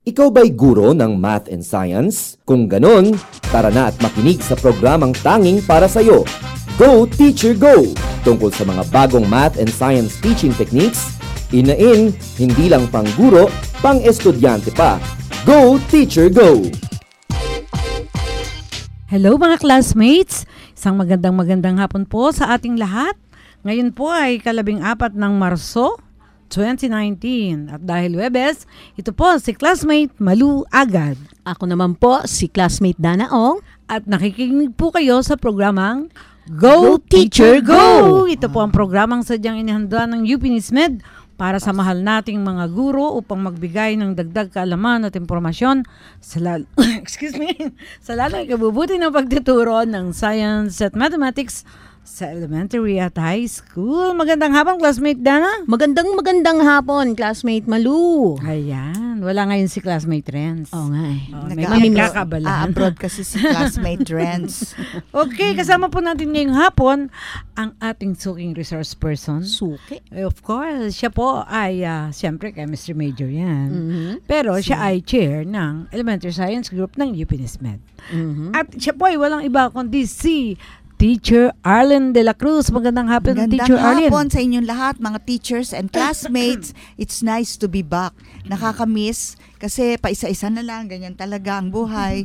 Ikaw ba'y guro ng math and science? Kung ganon, tara na at makinig sa programang tanging para sa'yo. Go Teacher Go! Tungkol sa mga bagong math and science teaching techniques, inain, hindi lang pang guro, pang estudyante pa. Go Teacher Go! Hello mga classmates! Isang magandang hapon po sa ating lahat. Ngayon po ay 14 ng Marso 2019. At dahil Webes, ito po si classmate Malu Agad. Ako naman po si classmate Dana Ong. At nakikinig po kayo sa programang Go Teacher Go! Ito po ang programang sadyang inihanda ng UP NISMED para sa mahal nating mga guro upang magbigay ng dagdag kaalaman at impormasyon sa sa lalong ikabubuti ng pagtuturo ng science at mathematics sa elementary at high school. Magandang hapon, classmate Dana. Magandang hapon, classmate Malu. Ayan, wala ngayon si classmate Renz. Oo nga eh. May kakabalahan. Abroad kasi si classmate Renz. Okay, kasama po natin ngayong hapon ang ating suking resource person. Suki? Of course, siya po ay, siyempre, chemistry major yan. Mm-hmm. Pero siya ay chair ng Elementary Science Group ng UP NISMED. Mm-hmm. At siya po ay walang iba kundi si Teacher Arlen de la Cruz. Magandang hapon, Teacher Arlen. Magandang hapon sa inyong lahat, mga teachers and classmates. It's nice to be back. Nakakamiss kasi paisa-isa na lang, ganyan talaga ang buhay.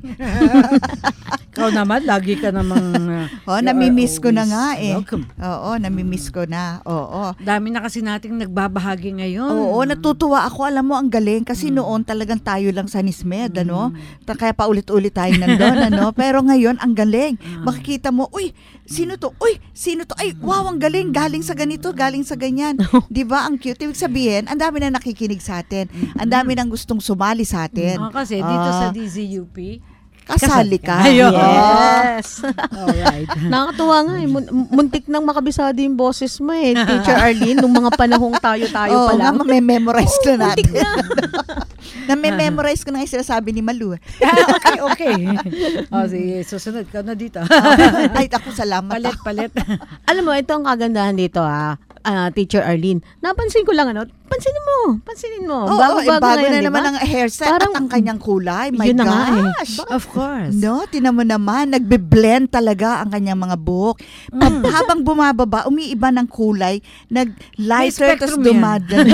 Ikaw naman, lagi ka namang namimiss ko na nga eh. Welcome. Oo, namimiss ko na. Oo. Dami na kasi nating nagbabahagi ngayon. Oo, natutuwa ako. Alam mo, ang galing. Kasi noon talagang tayo lang sa NISMED, ano? Kaya paulit-ulit tayo nandun, ano? Pero ngayon, ang galing. Makikita mo, uy, sino to? Uy, sino to? Ay, wow, ang galing. Galing sa ganito, galing sa ganyan. Di ba? Ang cute. Ibig sabihin, ang dami na nakikinig sa atin. Ang dami nang gustong sumali sa atin. Kasi dito sa DZUP, kasali ka. Ayun. Yes. Alright. Nakakatuwa nga eh. Muntik nang makabisado yung boses mo eh. Teacher Arlene, nung mga panahong tayo pa lang. Memorize ko natin. Muntik na. Memorize ko na yung sinasabi ni Malu. Okay. Sige, susunod ka na dito. Ay, ako salamat. Palit. Alam mo, ito ang kagandahan dito Teacher Arlene. Napansin ko lang pansinin mo. Bago ngayon, na naman ang hairstyle at ang kanyang kulay. My yun na nga eh. gosh. Of course. No, tinan mo naman, nagbe-blend talaga ang kanyang mga buhok. Habang bumababa, umiiba ng kulay, nag-lighter, tapos dumadan.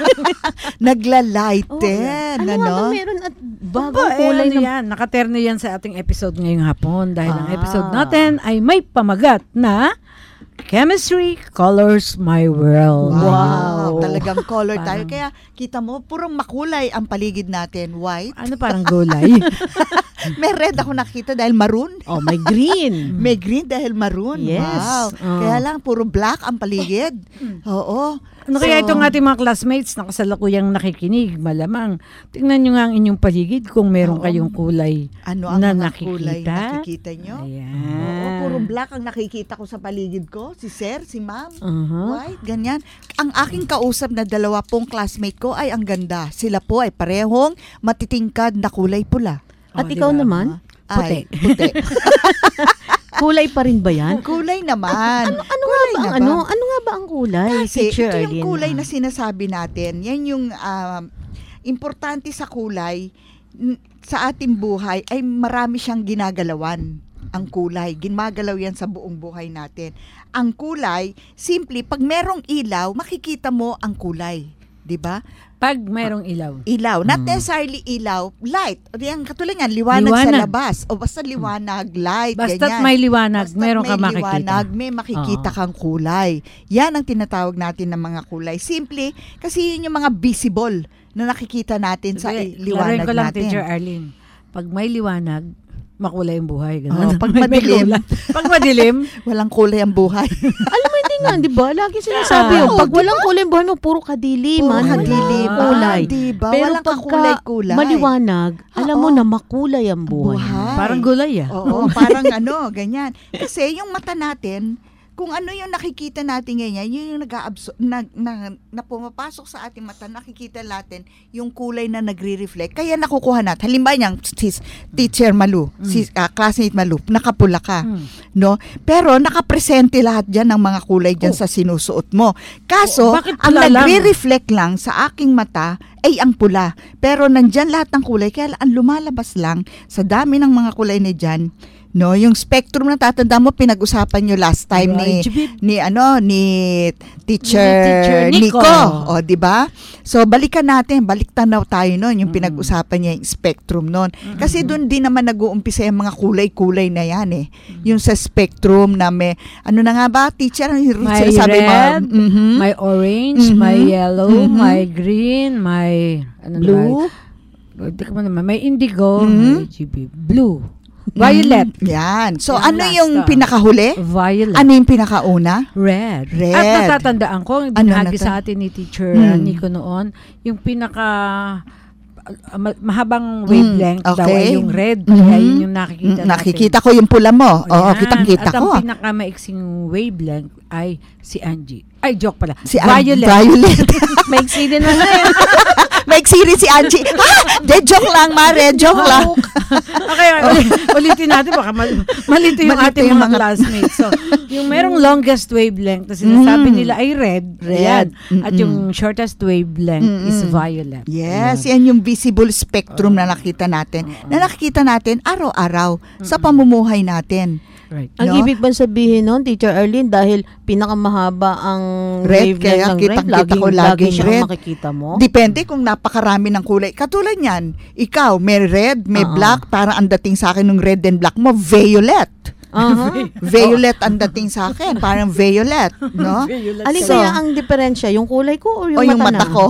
Nagla-lighten. Ano nga ba meron at bagong kulay ng... yan? Nakaterno yan sa ating episode ngayong hapon dahil ang episode natin ay may pamagat na Chemistry Colors My World. Wow. Talagang color tayo. Kaya kita mo, purong makulay ang paligid natin. White. Ano parang gulay? May red ako nakita dahil maroon. Oh, may green. May green dahil maroon. Yes. Wow. Kaya lang, puro black ang paligid. Oo. Ano kaya itong ating mga classmates na kasalukuyang nakikinig, malamang. Tingnan nyo nga ang inyong paligid kung meron kayong kulay ano ang na mga nakikita. kulay nakikita nyo? Ayan. Oo, puro black ang nakikita ko sa paligid ko. Si sir, si ma'am. Uh-huh. White, ganyan. Ang aking kausap na 2 classmate ko ay ang ganda. Sila po ay parehong matitingkad na kulay pula. At ikaw naman? Ay, puti. Kulay pa rin ba yan? Kulay naman. Ano nga ba ang kulay? Kasi Teacher ito yung Arlene? kulay na sinasabi natin. Yan yung importante sa kulay sa ating buhay ay marami siyang ginagalawan. Ang kulay, ginagalaw yan sa buong buhay natin. Ang kulay, simple, pag merong ilaw, makikita mo ang kulay. 'Di ba? Pag mayroong ilaw. Ilaw, not necessarily ilaw, light. Yan, katulad yan, liwanag sa labas. O basta liwanag, light, Basta't ganyan. may liwanag, Basta't meron ka may makikita. liwanag, may makikita kang kulay. Yan ang tinatawag natin ng mga kulay. Simple, kasi yun yung mga visible na nakikita natin sa liwanag Laruin ko lang, natin. Teacher Arlene. Pag may liwanag, makulay ang buhay. Ganun. Pag May madilim, kulay. Pag madilim, walang kulay ang buhay. Alam mo, hindi nga, di ba? Lagi sinasabi yun. Pag walang kulay ang buhay mo, puro kadiliman. Puro kadiliman. Kulay. Diba? Pero Walang pagka kakulay-kulay. maliwanag, alam mo na makulay ang buhay. Buhay. parang gulay Oo, parang ganyan. Kasi yung mata natin, kung ano yung nakikita natin ngayon, yun yung na pumapasok sa ating mata, nakikita natin yung kulay na nagre-reflect. Kaya nakukuha natin. Halimbawa niyang Teacher Malu, classmate Malu, nakapula ka. No? Pero nakapresente lahat dyan ng mga kulay dyan sa sinusuot mo. Kaso, ang nagre-reflect lang sa aking mata ay ang pula. Pero nandyan lahat ng kulay, kaya ang lumalabas lang sa dami ng mga kulay na dyan, no, yung spectrum na tatanda mo pinag-usapan nyo last time ni Teacher Nico. O, di ba? So balikan natin, baliktanaw tayo noon yung pinag-usapan niya yung spectrum noon. Kasi doon din naman nag-uumpisa yung mga kulay-kulay na yan eh. Yung sa spectrum na may ano na nga ba, teacher, may red, may orange, may yellow, may green, may blue. May indigo, may RGB, blue. Violet. Yan. So, Yan ano yung pinakahuli? Violet. Ano yung pinakauna? Red. Red. At natatandaan ko, binahagi sa atin ni Teacher Nico noon, yung mahabang wavelength daw ay yung red. Kaya yun yung nakikita natin. Nakikita ko yung pula mo. Oo, kitang-kita ko. At ang pinakamaiksing wavelength ay si Angie. Ay, joke pala. Si Violet. Violet. Maiksi din na ngayon. Maiksi rin si Angie. Joke lang, Mare. Joke lang. Okay, ulitin natin. Baka malito yung ating mga classmates. So, yung merong longest wavelength na sinasabi nila ay red. Red. At yung shortest wavelength is violet. Yes, yan yung visible spectrum na nakita natin. Na nakikita natin araw-araw sa pamumuhay natin. Right. Ang ibig ba sabihin nun, Teacher Arlene, dahil pinakamahaba ang red, kaya kitang-kita ko laging red. Makikita mo? Depende kung napakarami ng kulay. Katulad yan, ikaw, may red, may black, para ang dating sa akin ng red and black mo, violet. Violet ang dating sa akin, parang violet, no? Alin kaya ang diferensya, yung kulay ko o yung mata ko?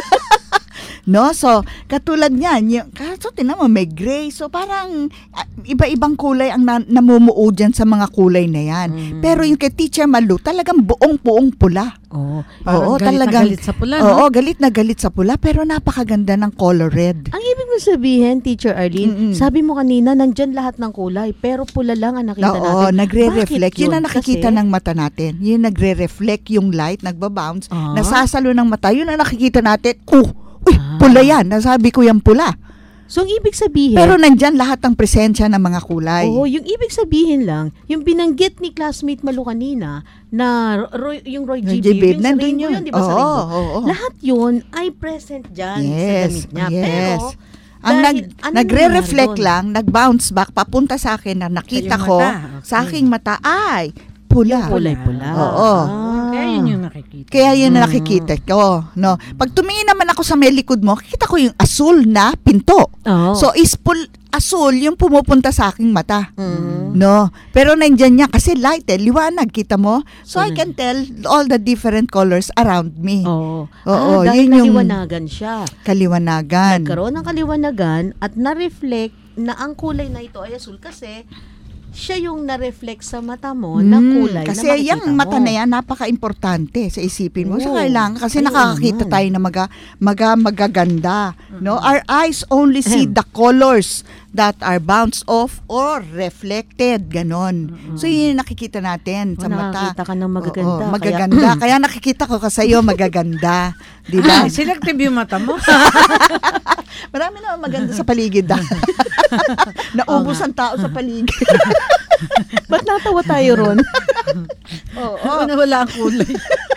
No, so katulad niyan, kaso tinan mo may gray, so parang iba-ibang kulay ang namumuo dyan sa mga kulay na yan. Pero yung kay Teacher Malu, talagang buong pula. Oo, talagang galit sa pula. Oo, galit na galit sa pula, pero napakaganda ng color red. Ang ibig mo sabihin, Teacher Arlene, sabi mo kanina, nandyan lahat ng kulay, pero pula lang ang nakita natin. Oo, nagre-reflect. Yun ang nakikita Kasi ng mata natin. Yun nagre-reflect yung light, nagbabounce, nasasalo ng mata. Yun ang nakikita natin. Pula yan. Nasabi ko yung pula. So, ang ibig sabihin... Pero nandyan lahat ng presensya ng mga kulay. Oo, yung ibig sabihin lang, yung binanggit ni classmate Malu kanina, na yung Roy G. Bibb, yung sa rainbow yun, di ba sa rainbow? Lahat yun ay present dyan sa damit niya. Pero, ang nagre-reflect lang, nag-bounce back, papunta sa akin na nakita ko, sa aking mata, ay pula. Kulay-pula. Oo. Kaya yun yung nakikita. Kaya yun na nakikita ko. No? Pag tumingin naman ako sa may likod mo, kita ko yung asul na pinto. So, asul yung pumupunta sa aking mata. No? Pero nandyan niya kasi light liwanag, kita mo? So, I can tell all the different colors around me. Oo. yun Dahil yung kaliwanagan siya. Kaliwanagan. Nagkaroon ng kaliwanagan at na-reflect na ang kulay na ito ay asul kasi siya yung na-reflect sa mata mo na kulay kasi na makikita yung mata na yan, napaka-importante sa isipin mo. So, kailangan, kasi nakakakita tayo na magaganda. No? Our eyes only see the colors that are bounced off or reflected. Ganon. So, yun yung nakikita natin sa mata. Nakakita ka ng magaganda. Magaganda. Kaya nakikita ko kasi sa'yo magaganda. Di ba? Selective yung mata mo. Marami naman maganda sa paligid. Naubos ang tao sa paligid. Ba't natawa tayo ron? Wala ang kulay.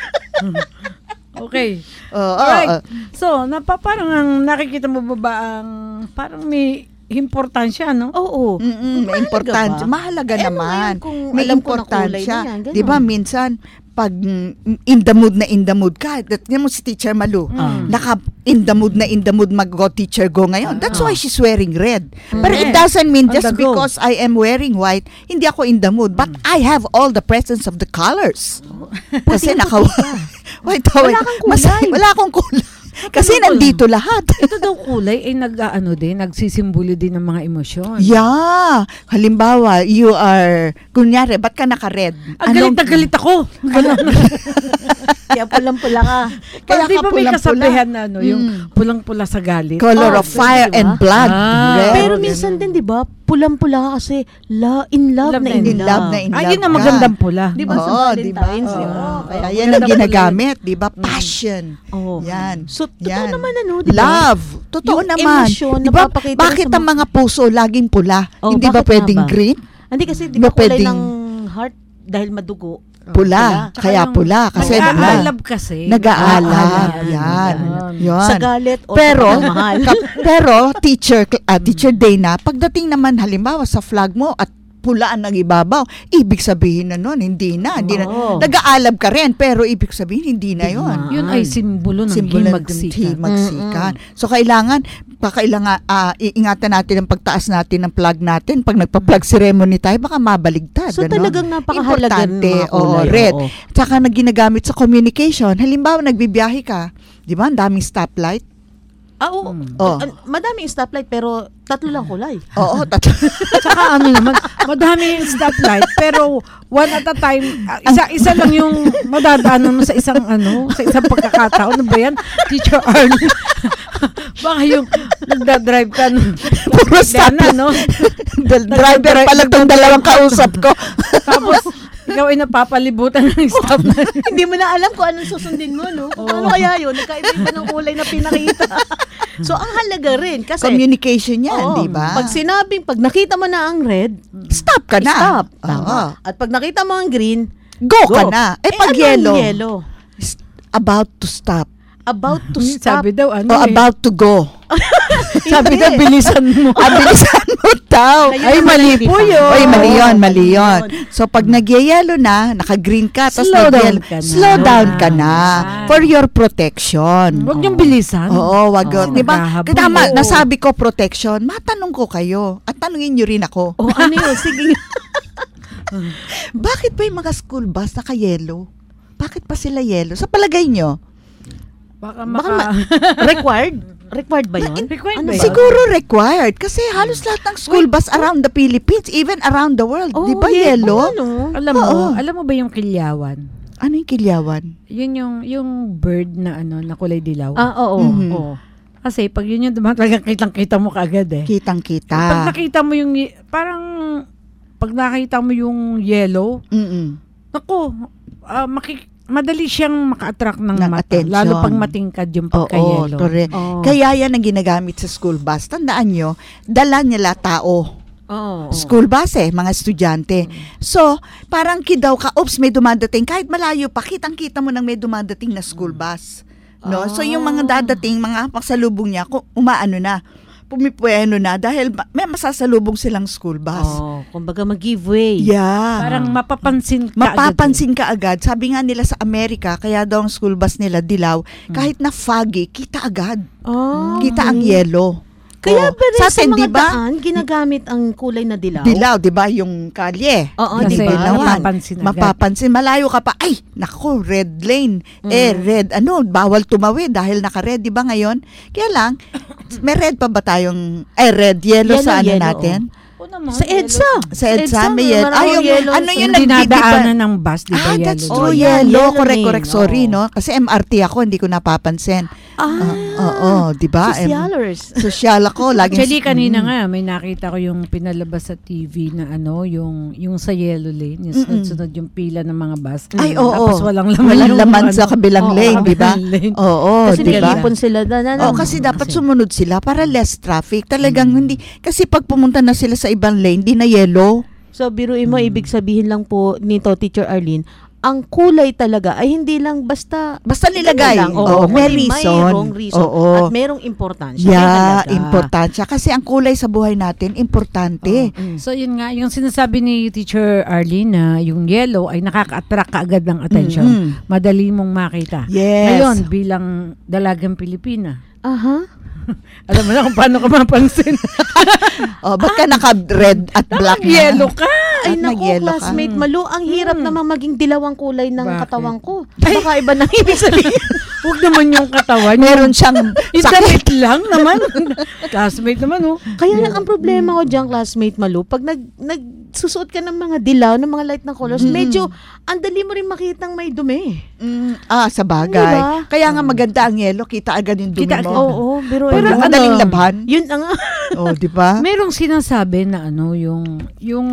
Okay. Alright. So, parang ang nakikita mo ba ang parang may importansya, no? Oo. May importansya. Mahalaga naman. May alam ko na importansya. kulay na yan, 'Di ba minsan pag in the mood ka, tingnan mo si Teacher Malu, in the mood mag-go teacher go ngayon. That's why she's wearing red. But it doesn't mean just because I am wearing white, hindi ako in the mood. But I have all the presence of the colors. Kasi white. Wala akong kulay. Kasi nandito lahat. Ito daw kulay ay nagsisimbolo din ng mga emosyon. Yeah. Halimbawa, you are, kunyari, ba't ka naka-red? Galit na galit ako. Kaya pulang-pula ka. Kaya di ba may kasabihan yung pulang-pula sa galit? Color of fire and blood. Pero minsan din, di ba, pulang-pula ka kasi in love na in love. Ayun ang magandang pula. Di ba sa Valentine's? Kaya yan ang ginagamit, di ba? Passion. Yan. So, totoo naman di ba? Love. Totoo Yung naman. emosyon na Diba? papakita Bakit sa ang mga puso laging pula? Hindi ba bakit pwedeng nga ba? green? Hindi kasi di Ba ba kulay pwedeng- ng heart dahil madugo? Pula. Kaya pula. Kasi nag-aalab kasi. Nag-aalab. Yan. Sa galit o Pero, sa mahal. pero teacher Dana, pagdating naman halimbawa sa flag mo at pula ang nagibabaw, ibig sabihin na nun, hindi na. Nag-aalab ka rin, pero ibig sabihin, hindi na yun. Yun ay simbolo ng himagsikan. So, kailangan iingatan natin ang pagtaas natin ng flag natin. Pag nagpa-flag ceremony tayo, baka mabaligtad. So, talagang napakahalaga ng mga kulay. Red. Tsaka na ginagamit sa communication. Halimbawa, nagbibiyahe ka. Di ba? Ang daming stoplight. Oo. Madaming stoplight pero 3 lang kulay. Oo, 3. Tsaka madami yung stoplight pero one at a time, isa lang yung madadaanan mo sa isang pagkakataon. Ano ba yan? Teacher Arnie. Baka yung nagdadrive ka puro stoplight. Driver pala itong dalawang kausap ko. Tapos, ikaw ay napapalibutan ng stoplight. Hindi mo na alam kung anong susundin mo, no? Ano kaya yun? Nagkaiba ng kulay na pinakita. So, ang halaga rin. Kasi, communication yan, di ba? Pag nakita mo na ang red, stop ka na. Stop. Tama. At pag nakita mo ang green, go ka na. Pag yellow, about to stop. About to stop. Sabi daw, about to go. Sabi daw, bilisan mo. Bilisan mo daw. Ay, mali po yun. Ay, mali yun. So, pag nag-yellow na, naka-green ka, tapos slow down ka na. For your protection. Huwag niyong bilisan. Oo, wag. Diba? Tama, nasabi ko protection, matanong ko kayo. At tanungin niyo rin ako. Ano yun? Sige. Bakit ba yung mga school bus naka-yellow? Bakit pa sila yellow? Sa palagay niyo? Baka required? Required ba yun? Siguro required. Kasi halos lahat ng school bus around the Philippines, even around the world. Di ba yellow? Alam mo ba yung kilyawan? Ano yung kilyawan? Yun yung bird na na kulay dilaw. Oo. Oo. Kasi pag yun yung talagang kitang-kita mo kaagad eh. Kitang-kita. Pag nakita mo yung, pag nakita mo yung yellow, naku, madali siyang maka-attract ng mata. Attention. Lalo pag matingkad yung pagka-yellow. Kaya yan ang ginagamit sa school bus. Tandaan nyo, dala nila tao. School bus mga estudyante. So, parang kidaw ka, may dumadating. Kahit malayo pa, kitang-kita mo nang may dumadating na school bus. No? So, yung mga dadating, mga pasalubong niya, umaano na. Pumipueno na dahil may masasalubong silang school bus. Kumbaga mag-giveaway. Yeah. Parang mapapansin ka agad. Sabi nga nila sa Amerika, kaya daw ang school bus nila dilaw, kahit na foggy, kita agad. Kita ang yellow. Kaya ba rin sa mga daan, ginagamit ang kulay na dilaw? Dilaw, di ba? Yung kalye. Kasi mapapansin. Malayo ka pa, ay, naku, red lane. Red, bawal tumawid dahil naka-red, di ba ngayon? Kaya lang, may red pa ba tayong, yellow sa natin? Sa EDSA. May yellow. Yung dinadaanan ng bus, di ba? That's true, yellow. Correct, sorry, no? Kasi MRT ako, hindi ko napapansin. Di ba? Social ako. Actually, kanina nga, may nakita ko yung pinalabas sa TV na yung sa yellow lane, yung sunod-sunod yung pila ng mga bus. Ay, oo. Tapos walang laman sa kabilang lane, di ba? Kasi nilipon sila na. Kasi dapat sumunod sila para less traffic. Talagang hindi. Kasi pag pumunta na sila sa ibang lane, di na yellow. So, biruin mo, ibig sabihin lang po nito, Teacher Arlene, ang kulay talaga ay hindi lang basta nilagay. May reason. At merong importansya. Yeah, importansya. Kasi ang kulay sa buhay natin, importante. So, yun nga, yung sinasabi ni Teacher Arlene na yung yellow ay nakaka-attract kaagad ng attention. Madali mong makita. Yes. Ngayon, bilang dalagang Pilipina. Alam mo na kung paano ka mapansin. Ba't ka naka-red at black na? Yellow ka. Ay, naku, classmate Malu, ang hirap namang maging dilawang kulay ng katawan ko. Baka iba nang ibig sabihin. Huwag naman yung katawan. Meron siyang yung damit lang naman. Classmate naman, Kaya lang ang problema ko dyan, classmate Malu, pag magsusuot ka ng mga dilaw, ng mga light na colors, medyo, ang dali mo rin makitang may dumi. Sa bagay. Diba? Kaya nga maganda ang yellow, kita agad yung dumi mo. Oo, pero madaling labhan. Yun ang Di ba? Merong sinasabi na yung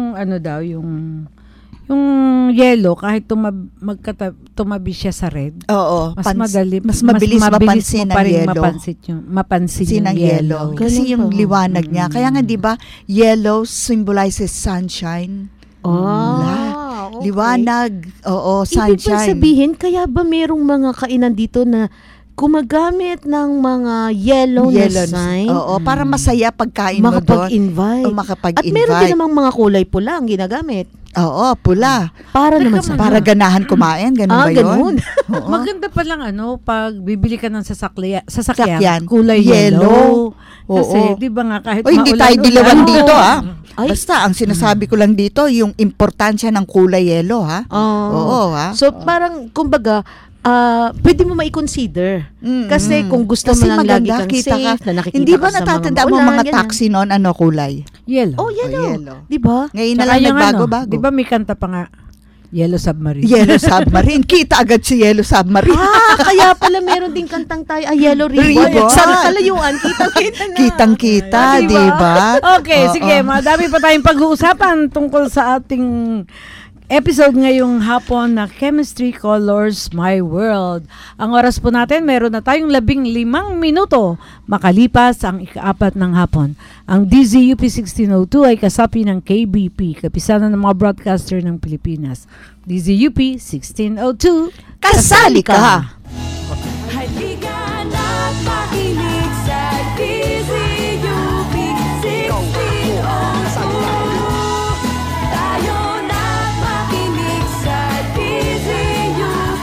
yellow, kahit tumabi siya sa red, mas mabilis mapansin ang yellow. Mapansin yung yellow. Kasi yung liwanag niya. Kaya nga, di ba, yellow symbolizes sunshine. Okay. Liwanag, sunshine. Ibig ba sabihin, kaya ba merong mga kainan dito na gumagamit ng mga yellow na sign? Para masaya pagkain mo doon. Makapag-invite. At meron din namang mga kulay pula ang ginagamit. Pula. Para naman para ganahan kumain, ganun ba yun? Ganun. Maganda pa lang pag bibili ka ng sasakyan, kulay yellow. Kasi, di ba nga, kahit hindi tayo dilawan dito, Basta, ang sinasabi ko lang dito, yung importansya ng kulay yellow, So, parang, kumbaga, pwede mo mai-consider. Kasi kung gusto mo lang lagi kang safe, na nakikita hindi ba ka sa natatanda mga mo maulan, mga taxi noon, kulay? Yellow. Yellow. Di ba? Ngayon na lang nagbago-bago. Di ba may kanta pa nga, Yellow Submarine? Yellow Submarine. Kita agad si Yellow Submarine. Kaya pala meron din kantang tayo, Yellow Ribbon. Sa kalayuan, kitang-kita na. Kitang-kita, di ba? Okay, sige. Madami pa tayong pag-uusapan tungkol sa ating episode ngayong hapon na Chemistry Colors My World. Ang oras po natin, meron na tayong 15 minuto makalipas ang ika-4 ng hapon. Ang DZUP 1602 ay kasapi ng KBP, kapisanan ng mga broadcaster ng Pilipinas. DZUP 1602, kasali ka! Halika na't makinig sa DZUP 1602. Tayo na't makinig sa DZUP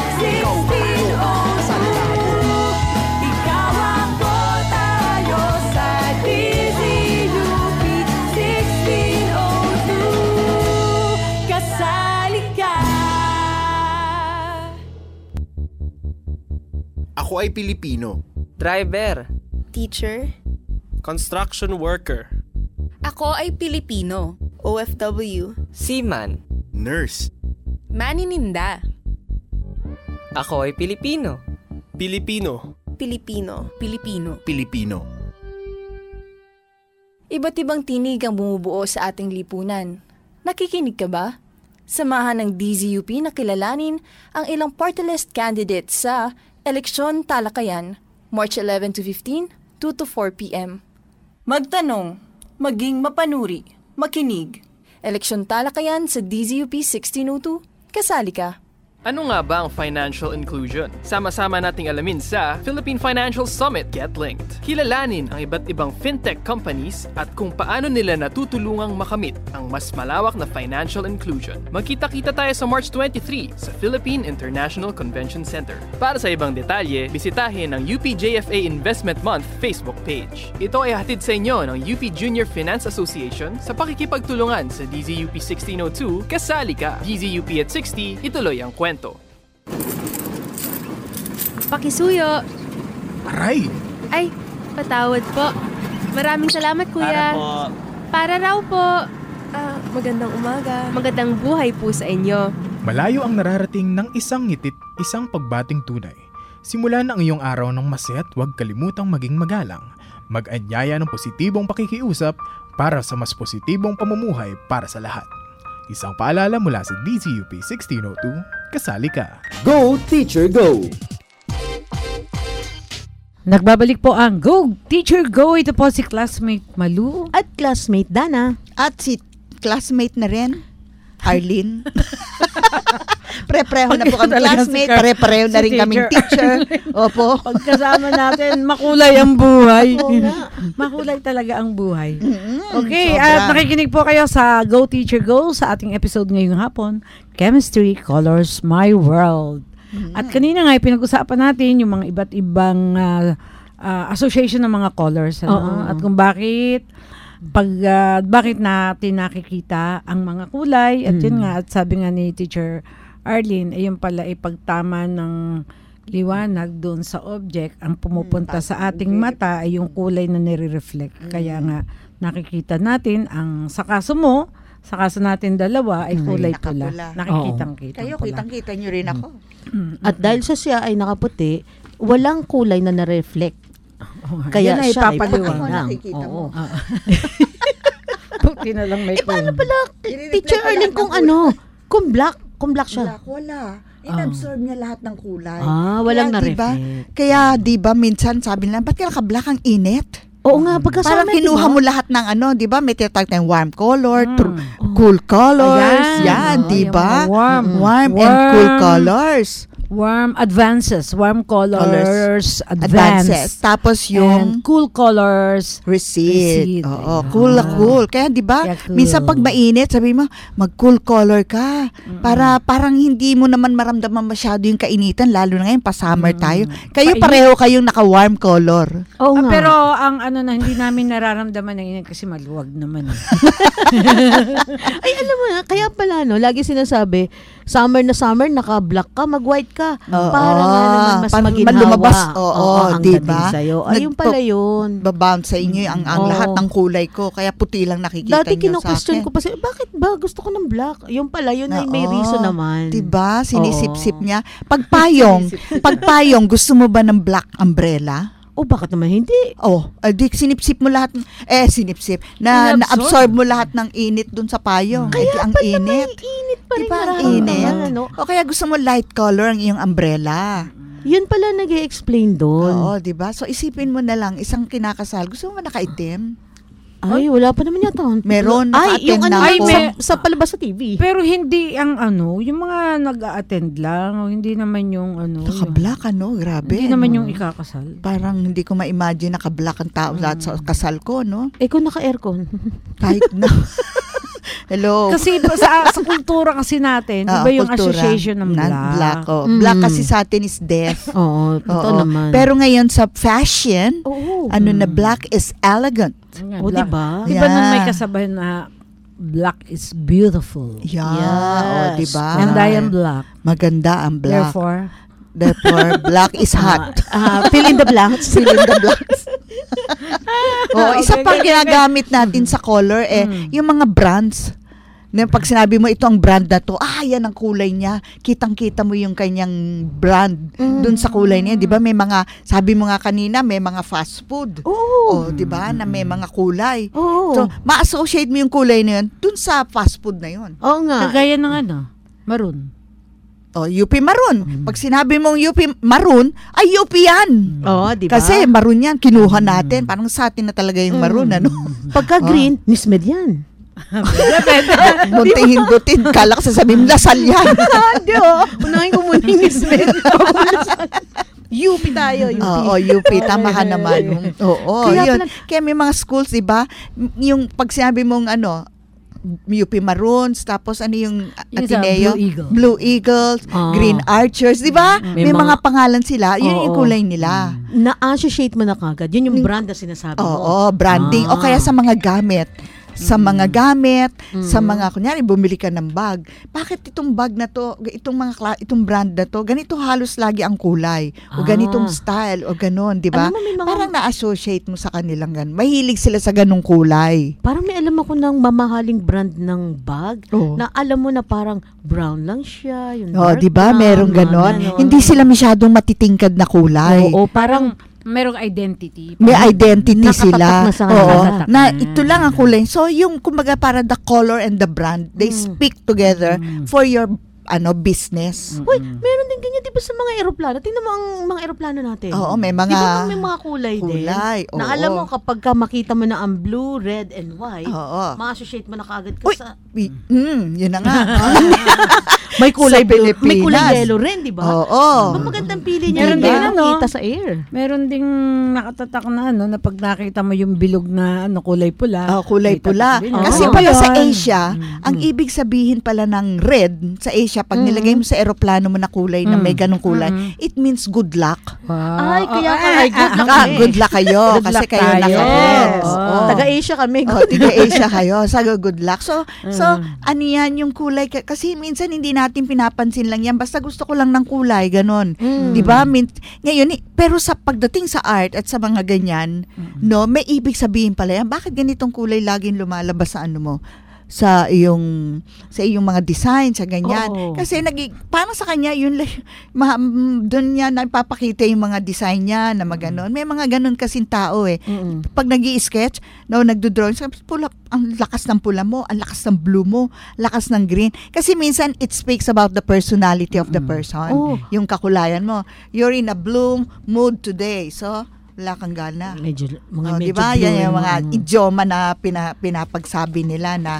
1602. Ikaw ako, tayo sa DZUP 1602. Kasali ka. Ako ay Pilipino. Driver. Teacher. Construction worker. Ako ay Pilipino. OFW. Seaman. Nurse. Manininda. Ako ay Pilipino. Pilipino. Pilipino. Pilipino. Pilipino. Iba't ibang tinig ang bumubuo sa ating lipunan. Nakikinig ka ba? Samahan ng DZUP na kilalanin ang ilang party list candidates sa Eleksyon Talakayan, March 11 to 15, 2 to 4 p.m. Magtanong, maging mapanuri, makinig. Eleksyon Talakayan sa DZUP 1602, kasali ka. Ano nga ba ang financial inclusion? Sama-sama nating alamin sa Philippine Financial Summit Get Linked. Kilalanin ang iba't ibang fintech companies at kung paano nila natutulungang makamit ang mas malawak na financial inclusion. Magkita-kita tayo sa March 23 sa Philippine International Convention Center. Para sa ibang detalye, bisitahin ang UPJFA Investment Month Facebook page. Ito ay hatid sa inyo ng UP Junior Finance Association sa pakikipagtulungan sa DZUP 1602, kasali ka. DZUP at 60, ituloy ang kwento. Pakisuyo. Aray! Ay, patawad po. Maraming salamat, kuya. Para raw po. Magandang umaga. Magandang buhay po sa inyo. Malayo ang nararating ng isang ngitit, isang pagbating tunay. Simula na ang iyong araw ng masaya at huwag kalimutang maging magalang. Mag-anyaya ng positibong pakikiusap para sa mas positibong pamumuhay para sa lahat. Isang paalala mula sa DZUP 1602, kasali ka. Go Teacher Go! Nagbabalik po ang Go Teacher Go. Ito po si classmate Malu. At classmate Dana. At si classmate na rin, Arlene. Pre-pareho na po kami classmate, pare-pareho na rin kaming teacher. Opo. Pagkasama natin, makulay ang buhay. Makulay talaga ang buhay. Okay, at nakikinig po kayo sa Go Teacher Go sa ating episode ngayong hapon, Chemistry Colors My World. At kanina nga, pinag-usapan natin yung mga iba't ibang association ng mga colors. At kung bakit natin nakikita ang mga kulay. At yun nga, at sabi nga ni Teacher Arlene, ayun pala ipagtama ng liwanag doon sa object. Ang pumupunta sa ating mata ay yung kulay na nire-reflect. Kaya nga, nakikita natin ang sa kaso mo, Sa kaso natin dalawa ay kulay pula. nakapula. Nakikitang-kita. Kayo, kitang-kita nyo rin ako. At dahil siya ay nakaputi, walang kulay na na-reflect. Kaya Yan ay siya ay papaliwanag. puti lang. Nakikita mo. Oo. Puti na lang may Paano kulay. pala, Teacher Erling, kung black siya? Black, wala. In-absorb niya lahat ng kulay. Walang Kaya, na-reflect. Kaya, di ba, minsan sabi nila, ba't ka naka-black ang init? Oo nga, pagka Parang summer, kinuha diba? mo lahat ng di ba? May tinatawag tayong warm color, cool colors. Yan, di ba? Warm and cool colors. Warm advances, warm colors, Advances. Tapos yung and cool colors, recede. recede. Oo, cool. Kaya 'di ba? Kaya cool. Minsan pag mainit, sabi mo, mag-cool color ka para parang hindi mo naman maramdaman masyado yung kainitan lalo na ngayon pa-summer tayo. Kayo pareho kayong naka-warm color. Oo nga. Pero ang na hindi namin nararamdaman ng init kasi maluwag naman. Ay, alam mo na, kaya pala, lagi sinasabi, summer na summer, naka-black ka, mag-white ka. Para nga naman mas maginhawa. Lumabas. ang diba? dating sa'yo. Ayun pala yun. Babound sa inyo ang lahat ng kulay ko. Kaya puti lang nakikita Dati nyo sa kino-question akin. ko pa siya, bakit ba gusto ko ng black? Yung pala, yun ay may reason naman. Diba? Sinisip-sip niya. Pagpayong, gusto mo ba ng black umbrella? Bakit naman hindi? Di sinipsip mo lahat, sinipsip, na-absorb mo lahat ng init dun sa payong. Kaya ang pa init. naman, init pa rin. Diba ang nararamdaman, init? O kaya gusto mo light color ang iyong umbrella. Yun pala nag-i-explain doon. Oo, diba? So isipin mo na lang, isang kinakasal, gusto mo ba nakaitim? Ay, wala pa naman yata. Meron, Ay, yung naka-attend na ako. sa palabas sa TV. Pero hindi ang yung mga nag-a-attend lang, o hindi naman yung Naka-black grabe. Hindi naman yung ikakasal. Parang hindi ko ma-imagine naka-black ang tao lahat sa kasal ko, no? Kung naka-aircon. Kahit na. Hello. Kasi sa kultura kasi natin, di ba yung kultura. association ng black? Black kasi sa atin is death. Oo, totoo naman. Pero ngayon sa fashion, na black is elegant. Diba? Di ba nun may kasabay na black is beautiful? Yeah. Diba? And I am black. Maganda ang black. Therefore, black is hot. Fill in the blanks. Isa pang ginagamit natin sa color yung mga brands. Pag sinabi mo ito ang brand na to, yan ang kulay niya. Kitang-kita mo yung kanyang brand dun sa kulay niya. Di ba may mga, sabi mo nga kanina, may mga fast food. Di ba, na may mga kulay. So, ma-associate mo yung kulay na yun dun sa fast food na yun. Oo nga. Kagaya ng maroon. UP Maroon. Pag sinabi mong UP Maroon, ay UP yan. Diba? Kasi maroon yan, kinuha natin. Parang sa atin na talaga yung maroon, Pagka green, Miss Med yan. Munting hindutin. Kala ko sasabihin, Lasal yan. Hindi unahin ko muna yung Miss Med. UP tayo, UP. UP. Tama ka naman. Kaya may mga schools, diba? Yung pag sinabi mong UP Maroons, tapos yung Ateneo? Blue Eagles, Green Archers, di ba? May mga pangalan sila, yun yung kulay nila. Na-associate mo na kagad, yun yung brand na sinasabi mo. Branding. O kaya sa mga gamit. Sa mga kunyari, bumili ka ng bag. Bakit itong bag na to, itong brand na to, ganito halos lagi ang kulay. O ganitong style, o ganon, di ba? Parang na-associate mo sa kanilang ganon. Mahilig sila sa ganong kulay. Parang may alam ako ng mamahaling brand ng bag, na alam mo na parang brown lang siya. Yung dark di ba? Merong ganon. Hindi sila masyadong matitingkad na kulay. Parang merong identity. May identity sila. Na ito lang ang kulay. So, yung kumbaga para the color and the brand, they speak together for your business. Uy, meron din ganyan, di ba sa mga eroplano? Tingnan mo ang mga eroplano natin. May mga... Di ba may mga kulay din? Na alam mo, kapag makita mo na ang blue, red, and white, ma-associate mo na kaagad ka sa... yun na nga. May kulay blue, may kulay yellow rin, di ba? Magandang pili niya. Meron din nakita sa air. Meron ding nakatatak na na pag nakita mo yung bilog na kulay pula. Kulay pula. Kasi pala sa Asia, ang ibig sabihin pala ng red sa Asia, pag nilagay mo sa eroplano mo na kulay na may ganong kulay, it means good luck. Ay, kaya good luck kayo. Kasi kayo naka-red. Taga-Asia kami. Taga-Asia kayo. Saga good luck. So, ano yan yung kulay? Kasi minsan hindi natin pinapansin lang yan. Basta gusto ko lang ng kulay. Ganon. Diba? Ngayon, pero sa pagdating sa art at sa mga ganyan, may ibig sabihin pala yan. Bakit ganitong kulay laging lumalabas sa ano mo? sa iyong mga design, sa ganyan. Kasi parang sa kanya yun doon niya napapakita yung mga design niya na maganon. May mga ganon kasing tao eh. Pag nag-i-sketch, nagdo-drawing, ang lakas ng pula mo, ang lakas ng blue mo, lakas ng green. Kasi minsan it speaks about the personality of the person. Yung kakulayan mo. You're in a blue mood today. So wala kang gana. Medyo diba? Yan yung mga idioma na pinapagsabi nila na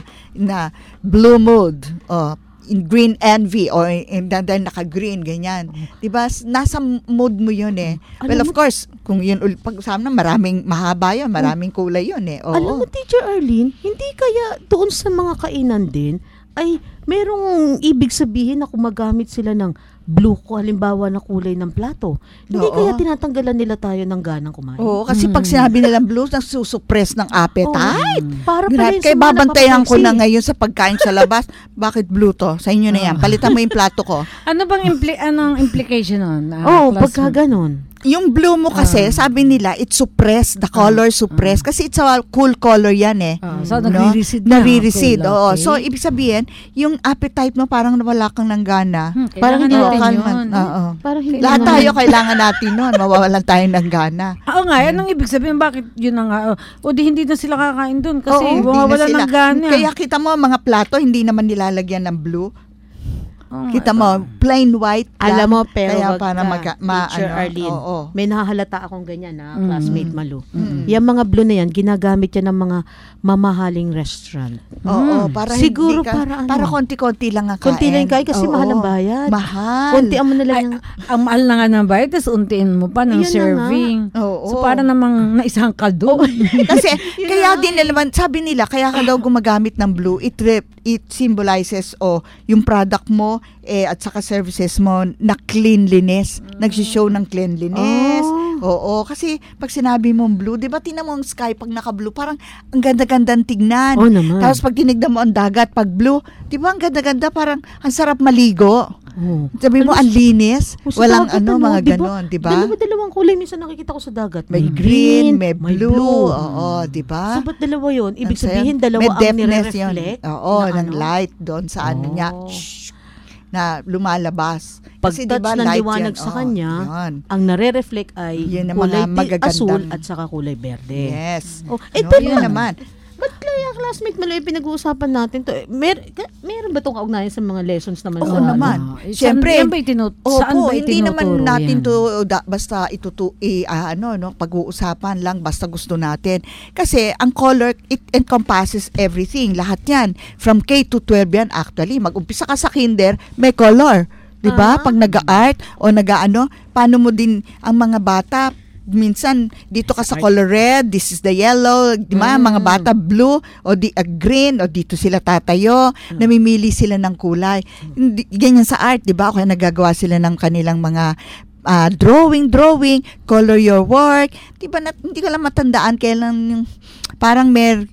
blue mood, in green envy, or dahil naka-green, ganyan. Diba? Nasa mood mo yun eh. Well, of course, kung yun, pag-usapan na, maraming mahaba yun, maraming kulay yun eh. Alam mo, Teacher Arlene, hindi kaya doon sa mga kainan din, ay merong ibig sabihin na gumagamit sila ng blue ko, halimbawa na kulay ng plato. Hindi kaya tinatanggalan nila tayo ng ganang kumain? Oo, kasi pag sinabi nilang blue, nagsusuppress ng appetite. Para pala yun kaya babantayan ko na ngayon sa pagkain sa labas. Bakit blue to? Sa inyo na yan. Palitan mo yung plato ko. Ano bang anong implication nun? Pagka ganon. Yung blue mo kasi, sabi nila, it's suppressed, the color suppressed. Kasi it's a cool color yan eh. So, nare-recede na. Nare-recede, oo. So, ibig sabihin, yung appetite mo parang wala kang nanggana. Parang hindi natin yun. Lahat tayo kailangan natin nun. Mawawalan tayo ng gana. Oo nga, anong ibig sabihin? Bakit yun nga? O di hindi na sila kakain dun kasi mawawalan ng gana. Kaya kita mo, mga plato, hindi naman nilalagyan ng blue. Kita mo, plain white lang. Alam mo, pero kaya para Teacher Arlene, may nahahalata akong ganyan na classmate Malu. Yung mga blue na yan, ginagamit yan ng mga mamahaling restaurant. Oo, para siguro hindi ka, para konti-konti lang ang kain. Konti lang kain kasi mahal ang bayad. Mahal. Konti mo na lang. Ang mahal na nga ng bayad, tapos untiin mo pa ng serving. So para namang naisang kaldo. Kasi kaya din naman, sabi nila, kaya ka daw gumagamit ng blue, it symbolizes yung product mo at saka services mo na cleanliness. Nagsishow ng cleanliness. Oo, kasi pag sinabi mong blue, di ba tingnan mo ang sky pag naka-blue, parang ang ganda-gandang tignan. Tapos pag tinignan mo ang dagat, pag blue, di ba ang ganda-ganda, parang ang sarap maligo. Sabi mo, ang linis. Walang mga ganon, di ba? Dalawang kulay minsan nakikita ko sa dagat. May green, may blue. Oo, di ba? So, ba't dalawa yun? Ibig sabihin, dalawa ang nire-reflect? Oo, ng light doon sa niya. Na lumalabas. Kasi diba, ng liwanag sa kanya, ang nare-reflect ay kulay asul at saka kulay berde. Yes. Pero yun naman. Ba't kaya classmate mo lang pinag-uusapan natin to? Meron ba itong kaugnayan sa mga lessons naman? Oo naman. Siyempre, hindi naman natin to basta pag-uusapan lang basta gusto natin. Kasi ang color, it encompasses everything. Lahat yan. From K to 12 yan actually. Mag-umpisa ka sa kinder, may color. Diba? Pag nag-art o paano mo din ang mga bata, minsan dito ka sa color red, this is the yellow, di ba? Mga bata blue o green o dito sila tatayo, namimili sila ng kulay. Ganyan sa art, di ba? O kaya nagagawa sila ng kanilang mga drawing, color your work. Di ba? Hindi ko lang matandaan kailan parang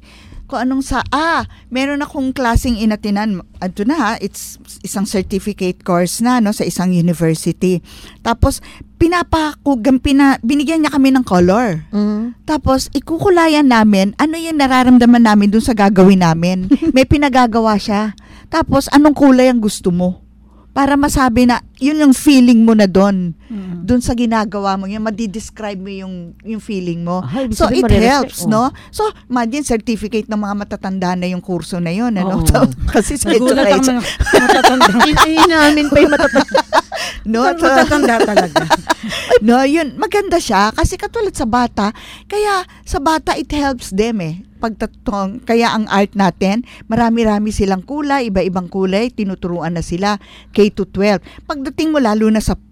meron akong klaseng inatinan. It's isang certificate course na sa isang university. Tapos binigyan niya kami ng color. Tapos ikukulayan namin ano yung nararamdaman namin dun sa gagawin namin. May pinagagawa siya. Tapos anong kulay ang gusto mo? Para masabi na yun yung feeling mo na doon. Doon sa ginagawa mo, yung madi-describe mo yung feeling mo. So it helps, no? So imagine certificate ng mga matatanda na yung kurso na yun, ano? Kasi sa matatanda. Inamin pa yung matatanda. Matatanda talaga. No, yun, maganda siya kasi katulad sa bata, kaya sa bata it helps them kaya ang art natin, marami-rami silang kulay, iba-ibang kulay, tinuturuan na sila K to 12. Pagdating mo lalo na sa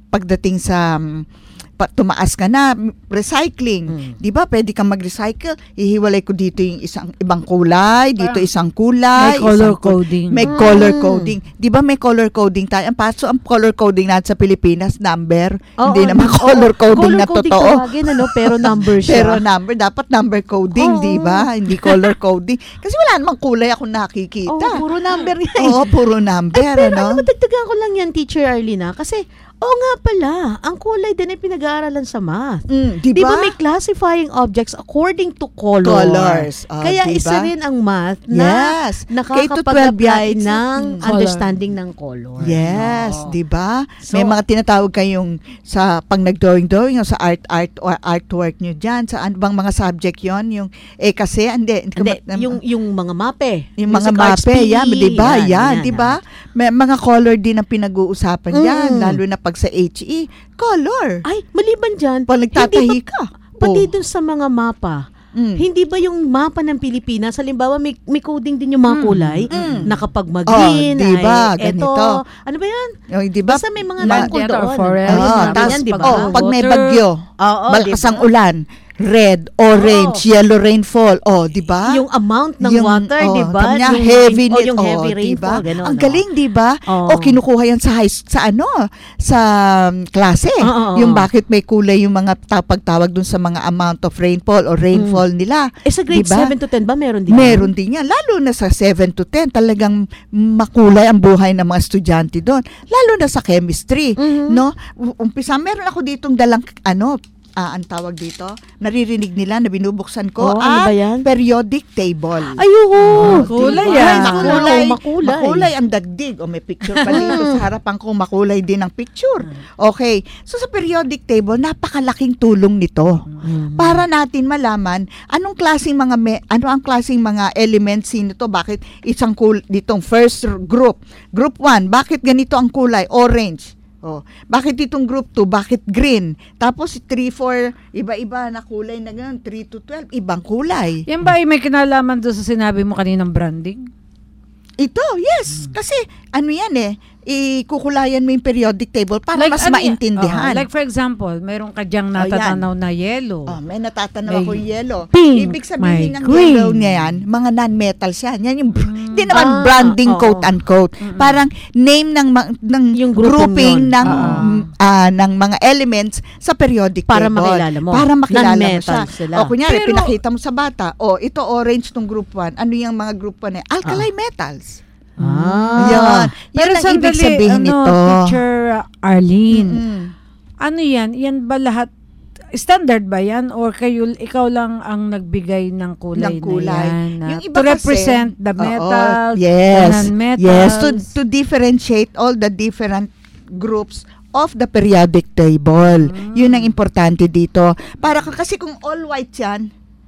tumaas ka na, recycling. Di ba? Pwede kang mag-recycle. Ihiwalay ko dito yung ibang kulay, dito isang kulay. May color coding. May color coding. Di ba may color coding tayo? Ang color coding natin sa Pilipinas, number. Hindi naman color coding na totoo. Color coding tawagin, pero number siya. Pero number, dapat number coding, di ba? Hindi color coding. Kasi wala namang kulay akong nakikita. Puro number yan. Oo, puro number. Pero madagdagan ko lang yan, Teacher Arlene, kasi Oo nga pala, ang kulay din ay pinag-aaralan sa math. Di ba? ba? May classifying objects according to color. Colors. Kaya diba? isa rin ang math na nakakapag-apply ng understanding ng color. Yes, di ba? So, may mga tinatawag kayong sa pag nag-drawing o sa artwork nyo dyan. Sa ano bang mga subject yon? Yung, kasi, yung mga mape. Yung mga mape, yan, di ba? Yan, di ba? May mga color din ang pinag-uusapan dyan, lalo na pag sa HE, color. Ay, maliban dyan, pag nagtatahi ka. Pati dun sa mga mapa, hindi ba yung mapa ng Pilipinas, halimbawa may coding din yung mga kulay, na kapag mag-green, diba, ganito. Ano ba yan? Diba? Basta may mga tungkol doon. Pag may bagyo, malakas ang ulan, red, orange, yellow rainfall. Di ba? Yung amount ng water, di ba? Yung heavy rainfall, diba? ganun. Ang galing, di ba? Kinukuha yan sa klase. Yung bakit may kulay yung mga pagtawag dun sa mga amount of rainfall o rainfall nila. Sa grade 7 to 10 ba meron din? Meron din yan. Lalo na sa 7 to 10, talagang makulay ang buhay ng mga estudyante doon. Lalo na sa chemistry. No? Umpisa, meron ako ditong dalang ang tawag dito, naririnig nila na binubuksan ko ano ba yan? Periodic table. Ayun! Kulay yan. Makulay ang dagdig. May picture pa dito sa harapan ko, makulay din ang picture. Okay. So sa periodic table, napakalaking tulong nito. Para natin malaman anong klaseng mga elements nito, bakit isang ditong first group 1, bakit ganito ang kulay, orange. Bakit itong group 2? Bakit green? Tapos 3, 4, iba-iba na kulay na gano'n. 3 to 12, ibang kulay. Yan ba ay may kinalaman doon sa sinabi mo kaninang branding? Ito, yes. Kasi yan ikukulayan mo yung periodic table para mas maintindihan. Like for example, meron ka dyang natatanaw na yellow. May natatanaw ako yung yellow. Pink, ibig sabihin ng green. Yellow niya yan, mga non-metals yan. Yan yung, hindi naman branding quote-unquote. Parang name ng yung grouping ng mga elements sa periodic para table. Para makilala mo siya. Sila. Kunyari, pinakita mo sa bata, ito orange tong group 1. Ano yung mga group 1 alkali metals. Yan. Pero ang ibig sabihin nito. Teacher Arlene, ano yan? Yan ba lahat, standard ba yan? Or ikaw lang ang nagbigay ng kulay na yan? Yung iba to represent the metals, the non-metals. Yes, to differentiate all the different groups of the periodic table. Yun ang importante dito. Para kasi kung all white yan,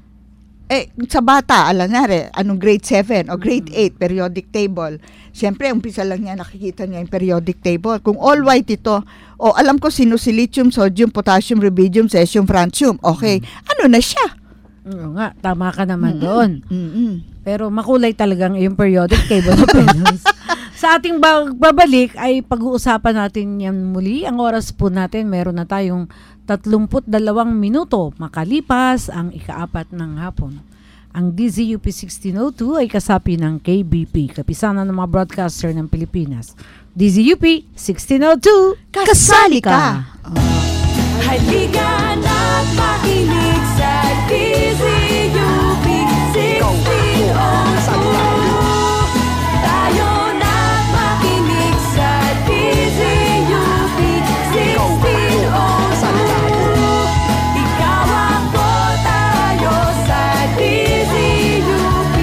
sa bata, anong grade 7 o grade 8 periodic table. Siyempre, umpisa lang niya, nakikita niya yung periodic table. Kung all white ito, alam ko sinusilicium, sodium, potassium, rubidium, cesium, francium. Okay, ano na siya? Oo nga, tama ka naman doon. Pero makulay talagang yung periodic table of elements. Sa ating babalik ay pag-uusapan natin yan muli. Ang oras po natin, meron na tayong 32 minuto makalipas ang ika-4 ng hapon. Ang DZUP 1602 ay kasapi ng KBP, Kapisanan ng mga Broadcaster ng Pilipinas. DZUP 1602, kasali ka! Halika na't makinig sa DZUP 1602. Tayo na't makinig sa DZUP 1602. Ikaw ako, tayo sa DZUP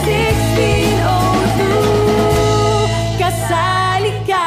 1602. Kasali ka!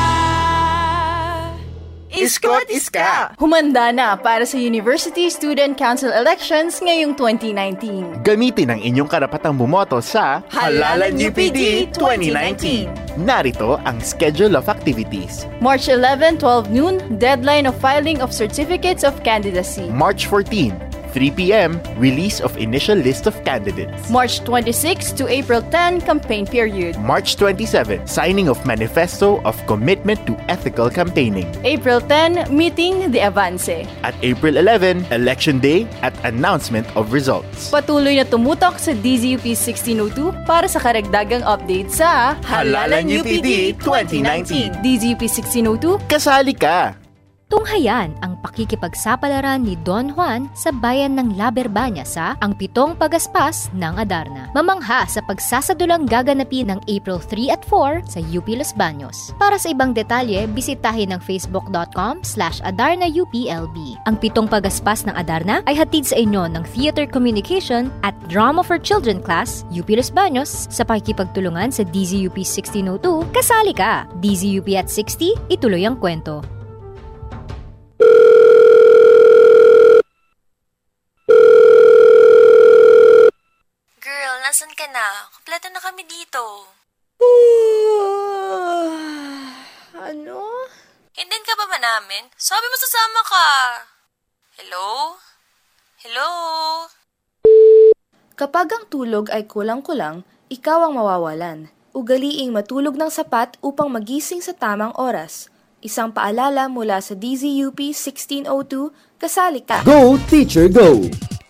Iskot Iska! Humanda na para sa University Student Council elections ngayong 2019. Gamitin ang inyong karapatang bumoto sa Halalan UPD 2019. Narito ang schedule of activities. March 11, 12 noon, deadline of filing of certificates of candidacy. March 14, 3 p.m., release of initial list of candidates. March 26 to April 10, campaign period. March 27, signing of manifesto of commitment to ethical campaigning. April 10, meeting the Avance. At April 11, election day at announcement of results. Patuloy na tumutok sa DZUP 1602 para sa karagdagang update sa Halalan UPD 2019. DZUP 1602, kasali ka! Tunghayan ang pakikipagsapalaran ni Don Juan sa bayan ng La Berbanya sa Ang Pitong Pagaspas ng Adarna. Mamangha sa pagsasadulang gaganapin ng April 3 at 4 sa UP Los Baños. Para sa ibang detalye, bisitahin ang facebook.com/AdarnaUPLB. Ang Pitong Pagaspas ng Adarna ay hatid sa inyo ng Theater Communication at Drama for Children Class, UP Los Baños, sa pakikipagtulungan sa DZUP 1602. Kasali ka! DZUP at 60, ituloy ang kwento. Girl, nasan ka na? Kompleto na kami dito. Ano? Hindihan ka ba namin? Sabi mo sasama ka. Hello? Hello? Kapag ang tulog ay kulang-kulang, ikaw ang mawawalan. Ugaliing matulog ng sapat upang magising sa tamang oras. Isang paalala mula sa DZUP 1602, kasali ka. Go, Teacher, Go!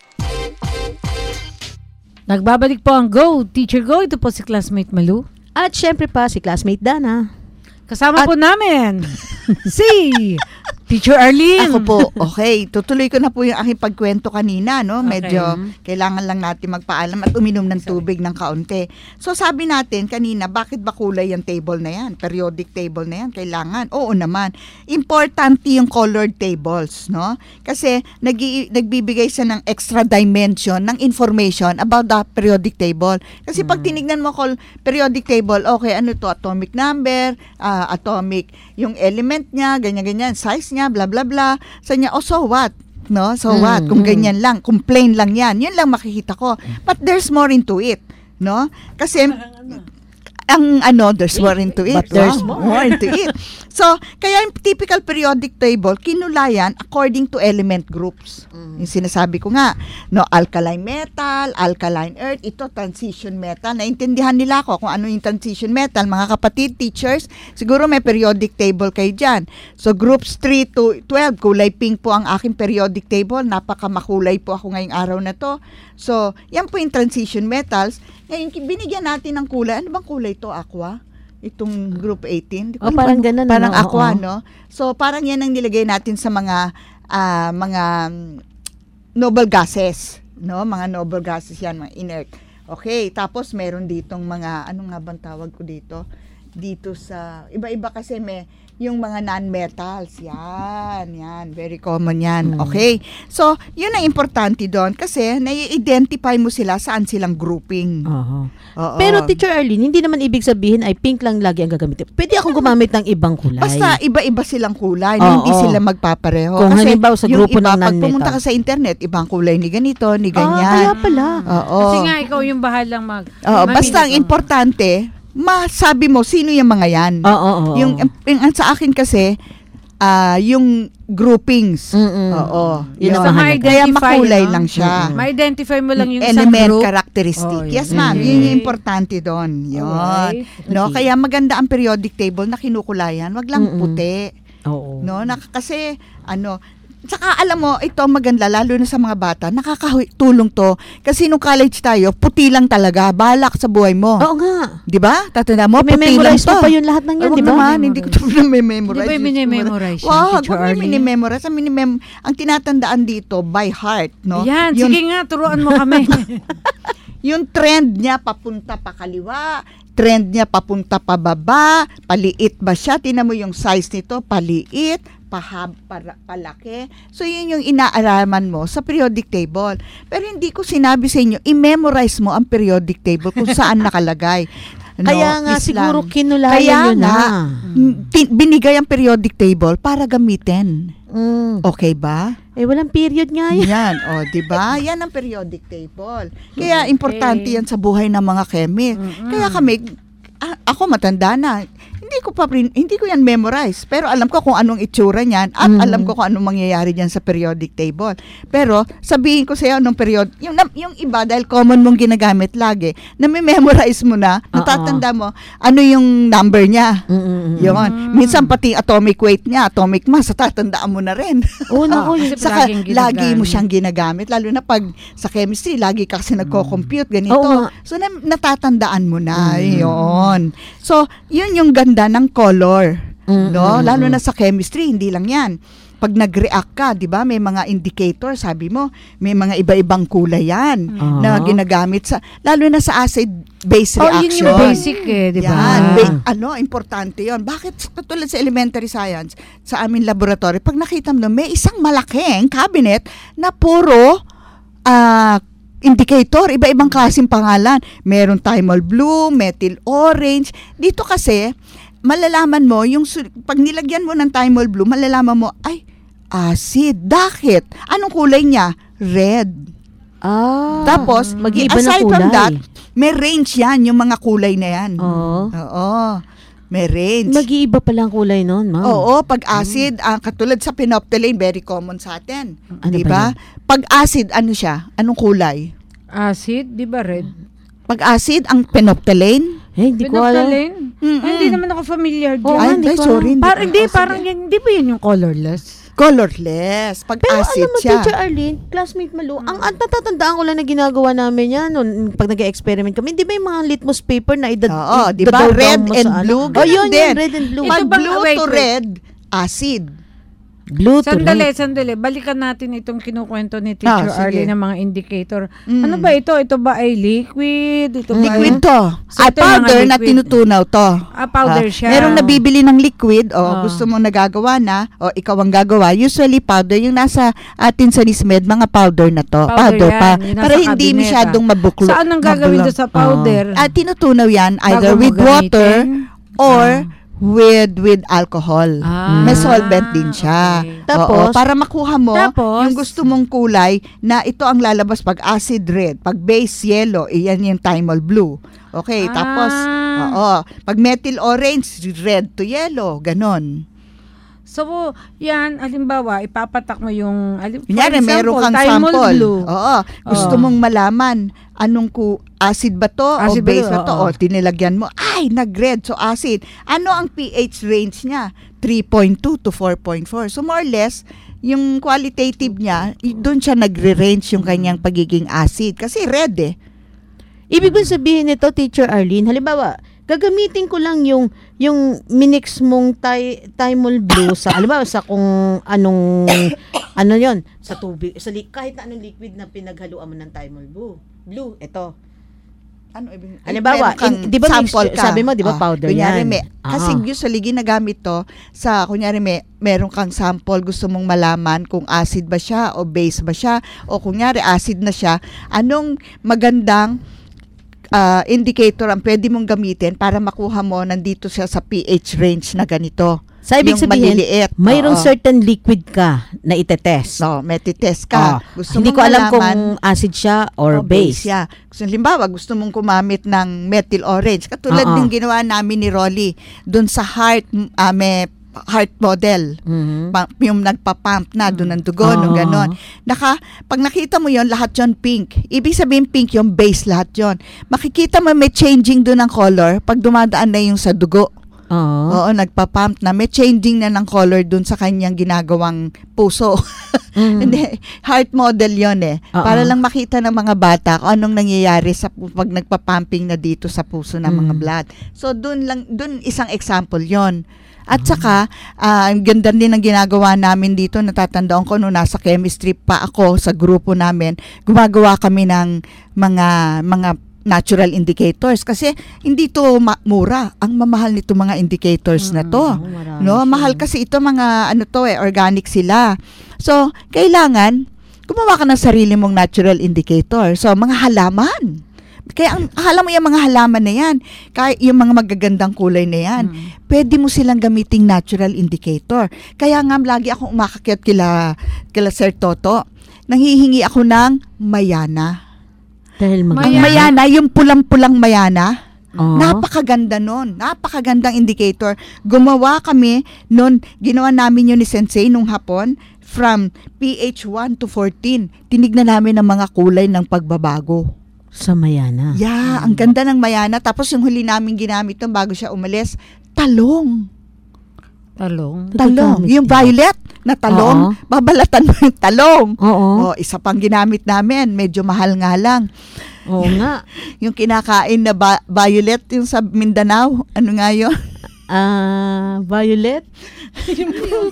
Nagbabalik po ang Go, Teacher, Go. Ito po si Classmate Malu. At syempre pa si Classmate Dana. Kasama po namin si Teacher Arlene. Ako po, okay. Tutuloy ko na po yung aking pagkwento kanina, no? Medyo kailangan lang natin magpaalam at uminom ng tubig ng kaunti. So sabi natin kanina, bakit ba kulay yung table na yan? Periodic table na yan, kailangan. Oo naman. Importante yung colored tables, no? Kasi nagbibigay siya ng extra dimension ng information about the periodic table. Kasi pag tinignan mo periodic table, okay, ano to? Atomic number, atomic, yung element niya, ganyan-ganyan, size niya, bla bla bla. Sa niya, so what? No? So what? Kung ganyan lang, kung plain lang yan, yun lang makikita ko. But there's more into it, no? Kasi there's more into it. But there's more into it. So, kaya yung typical periodic table, kinulayan according to element groups. Yung sinasabi ko nga, no, alkaline metal, alkaline earth, ito transition metal. Naintindihan nila ako kung ano yung transition metal. Mga kapatid, teachers, siguro may periodic table kayo dyan. So, groups 3 to 12, kulay pink po ang aking periodic table. Napakamakulay po ako ngayong araw na to. So, yan po yung transition metals. Ngayon, binigyan natin ng kulay. Ano bang kulay to? Aqua? Itong group 18. Parang ganun. Parang aqua, no? So, parang yan ang nilagay natin sa mga noble gases. No? Mga noble gases yan, mga inert. Okay, tapos meron ditong mga, ano nga bang tawag ko dito? Dito sa, iba-iba kasi may, yung mga non-metals, yan, very common yan, okay? So, yun ang importante doon kasi nai-identify mo sila saan silang grouping. Oo. Pero Teacher Arlene, hindi naman ibig sabihin ay pink lang lagi ang gagamitin. Pwede akong gumamit ng ibang kulay. Basta iba-iba silang kulay, hindi sila magpapareho. Kung kasi halimbawa sa grupo ng non-metal. Pag pumunta ka sa internet, ibang kulay ni ganito, ni ganyan. Kaya pala. Kasi nga, ikaw yung bahalang basta ang importante, masabi mo sino yung mga yan. Yung sa akin kasi yung groupings. Yun kaya makulay lang siya. Ma-identify mo lang yung element group. characteristic. Yes, ma'am. Yun yung importante doon. Yun. No, kaya maganda ang periodic table na kinukulayan. Wag lang puti. No, kasi saka alam mo, ito maganda, lalo na sa mga bata, nakakatulong to. Kasi nung college tayo, puti lang talaga. Balak sa buhay mo. Oo nga. Di ba? Tatanda mo, puti lang to. Memorize mo pa yun lahat ng yan, di ba? Hindi ko ito na-memorize. Di ba minimemorize? Wag mo minimemorize. Ang tinatandaan dito, by heart. No? Yan, sige nga, turuan mo kami. Yung trend niya, papunta pa kaliwa. Trend niya, papunta pa baba. Paliit ba siya? Tingnan mo yung size nito, paliit. Palaki. So, yun yung inaaraman mo sa periodic table. Pero hindi ko sinabi sa inyo, i-memorize mo ang periodic table kung saan nakalagay. Kaya nga, siguro kinulayan nyo na. Binigay ang periodic table para gamitin. Okay ba? Walang period nga yan. Yan, diba? Yan ang periodic table. Kaya importante yan sa buhay ng mga chemist. Kaya kami, ako matanda na, hindi ko yan memorize. Pero alam ko kung anong itsura niyan at alam ko kung anong mangyayari diyan sa periodic table. Pero sabihin ko sa iyo anong period, yung iba dahil common mong ginagamit lagi, na memorize mo na, natatanda mo ano yung number niya. Yun. Minsan pati atomic weight niya, atomic mass, tatandaan mo na rin. Saka lagi mo siyang ginagamit lalo na pag sa chemistry lagi ka kasi nagko-compute ganito. So natatandaan mo na. Yun. So, yun yung ganda ng color. No? Lalo na sa chemistry, hindi lang yan. pag nag-react ka, di ba, may mga indicator, sabi mo, may mga iba-ibang kulay yan na ginagamit sa, lalo na sa acid-base reaction. Yun yung basic di ba? Importante yon. Bakit katulad sa elementary science, sa aming laboratory, pag nakita mo, may isang malaking cabinet na puro indicator, iba-ibang klaseng pangalan. Meron thymol blue, methyl orange. Dito kasi, malalaman mo, pag nilagyan mo ng thymol blue, malalaman mo, ay, acid. Bakit? Anong kulay niya? Red. Tapos, aside from that, may range yan, yung mga kulay na yan. Oo. May range. Mag-iiba pala ang kulay nun, ma'am. Oo, pag acid, katulad sa phenolphthalein, very common sa atin. Diba? Pag acid, ano siya? Anong kulay? Acid, di ba red? Pag acid, ang phenolphthalein? Hindi ko alam. Hindi naman ako familiar Ay, dyan. sorry. Parang hindi ba yun yung colorless? Colorless. Pag pero acid alam mo, siya. Teacher Arlene, classmate Malu, ang natatandaan ko lang na ginagawa namin yan pag nag-experiment kami. Di ba yung mga litmus paper na di ba? Red and blue. Yun, red and blue. Pag blue to red, acid. Blue to red. Sandali. Balikan natin itong kinukwento ni Teacher Arlene ng mga indicator. Ano ba ito? Ito ba ay liquid? Liquid to. Powder na tinutunaw to. Powder siya. Merong nabibili ng liquid, gusto mo nagagawa na, ikaw ang gagawa. Usually powder, yung nasa atin sa NISMED, mga powder na to. Powder pa. Para hindi masyadong mabuklo. Saan ang gagawin doon sa powder? Tinutunaw yan either with water or with alcohol. May solvent din siya. Okay. Tapos, para makuha mo yung gusto mong kulay na ito ang lalabas pag acid red, pag base yellow, iyan yung thymol blue. Okay, tapos pag methyl orange, red to yellow, ganon. So, yan, halimbawa, ipapatak mo yung, kunyari, meron kang sample. Gusto mong malaman, anong acid ba to o base ba to? Tinilagyan mo, ay, nag-red, so acid. Ano ang pH range niya? 3.2 to 4.4. So, more or less, yung qualitative niya, doon siya nagre-range yung kanyang pagiging acid. Kasi red Ibig sabihin nito, Teacher Arlene, halimbawa, gagamitin ko lang yung minix mong thymol blue sa halimbawa sa kung anong yon sa tubig kahit na anong liquid na pinaghaluan mo ng thymol blue ito halimbawa di ba sample ka, sabi mo di ba powder kunyari, yan kasi usually ginagamit to sa kunyari meron kang sample gusto mong malaman kung acid ba siya o base ba siya o kunyari acid na siya, anong magandang indicator ang pwede mong gamitin para makuha mo nandito siya sa pH range na ganito. Sa ibig sabihin, mayroong certain liquid ka na itetest. May titest ka. Hindi ko alam kung acid siya or base. Siya. Halimbawa, gusto mong kumamit ng methyl orange. Katulad din ginawa namin ni Rolly doon sa heart model. Yung nagpa-pump na doon ng dugo, nung ganon. Pag nakita mo yon lahat yon pink. Ibig sabihin pink yung base, lahat yon. Makikita mo may changing doon ng color pag dumadaan na yung sa dugo. Oo, nagpa-pump na. May changing na ng color doon sa kanyang ginagawang puso. Heart model yon Para lang makita ng mga bata kung anong nangyayari pag nagpa-pumping na dito sa puso ng mga blood. So, doon isang example yon. At saka, ang ganda din ng ginagawa namin dito, natatandaan ko nung nasa chemistry pa ako sa grupo namin, gumagawa kami ng mga natural indicators kasi hindi to mura. Ang mamahal nito mga indicators na to. Mahal kasi ito mga organic sila. So, kailangan gumawa ka ng sarili mong natural indicator. So, mga halaman. Kaya alam mo yung mga halaman na yan, kaya yung mga magagandang kulay na yan, pwede mo silang gamiting natural indicator. Kaya nga lagi akong umakakyat kila Sir Toto, nanghihingi ako ng mayana. Dahil mayana, yung pulang-pulang mayana, napakaganda nun. Napakagandang indicator. Gumawa kami nun, ginawa namin yun ni Sensei nung hapon, from pH 1 to 14. Tinignan namin ang mga kulay ng pagbabago. Sa mayana. Yeah, ang ganda ng mayana. Tapos yung huli namin ginamit ito bago siya umalis, talong. Yung violet na talong, babalatan mo yung talong. Isa pang ginamit namin, medyo mahal nga lang. Oo nga. Yung kinakain na violet, yung sa Mindanao, ano nga yun? Violet?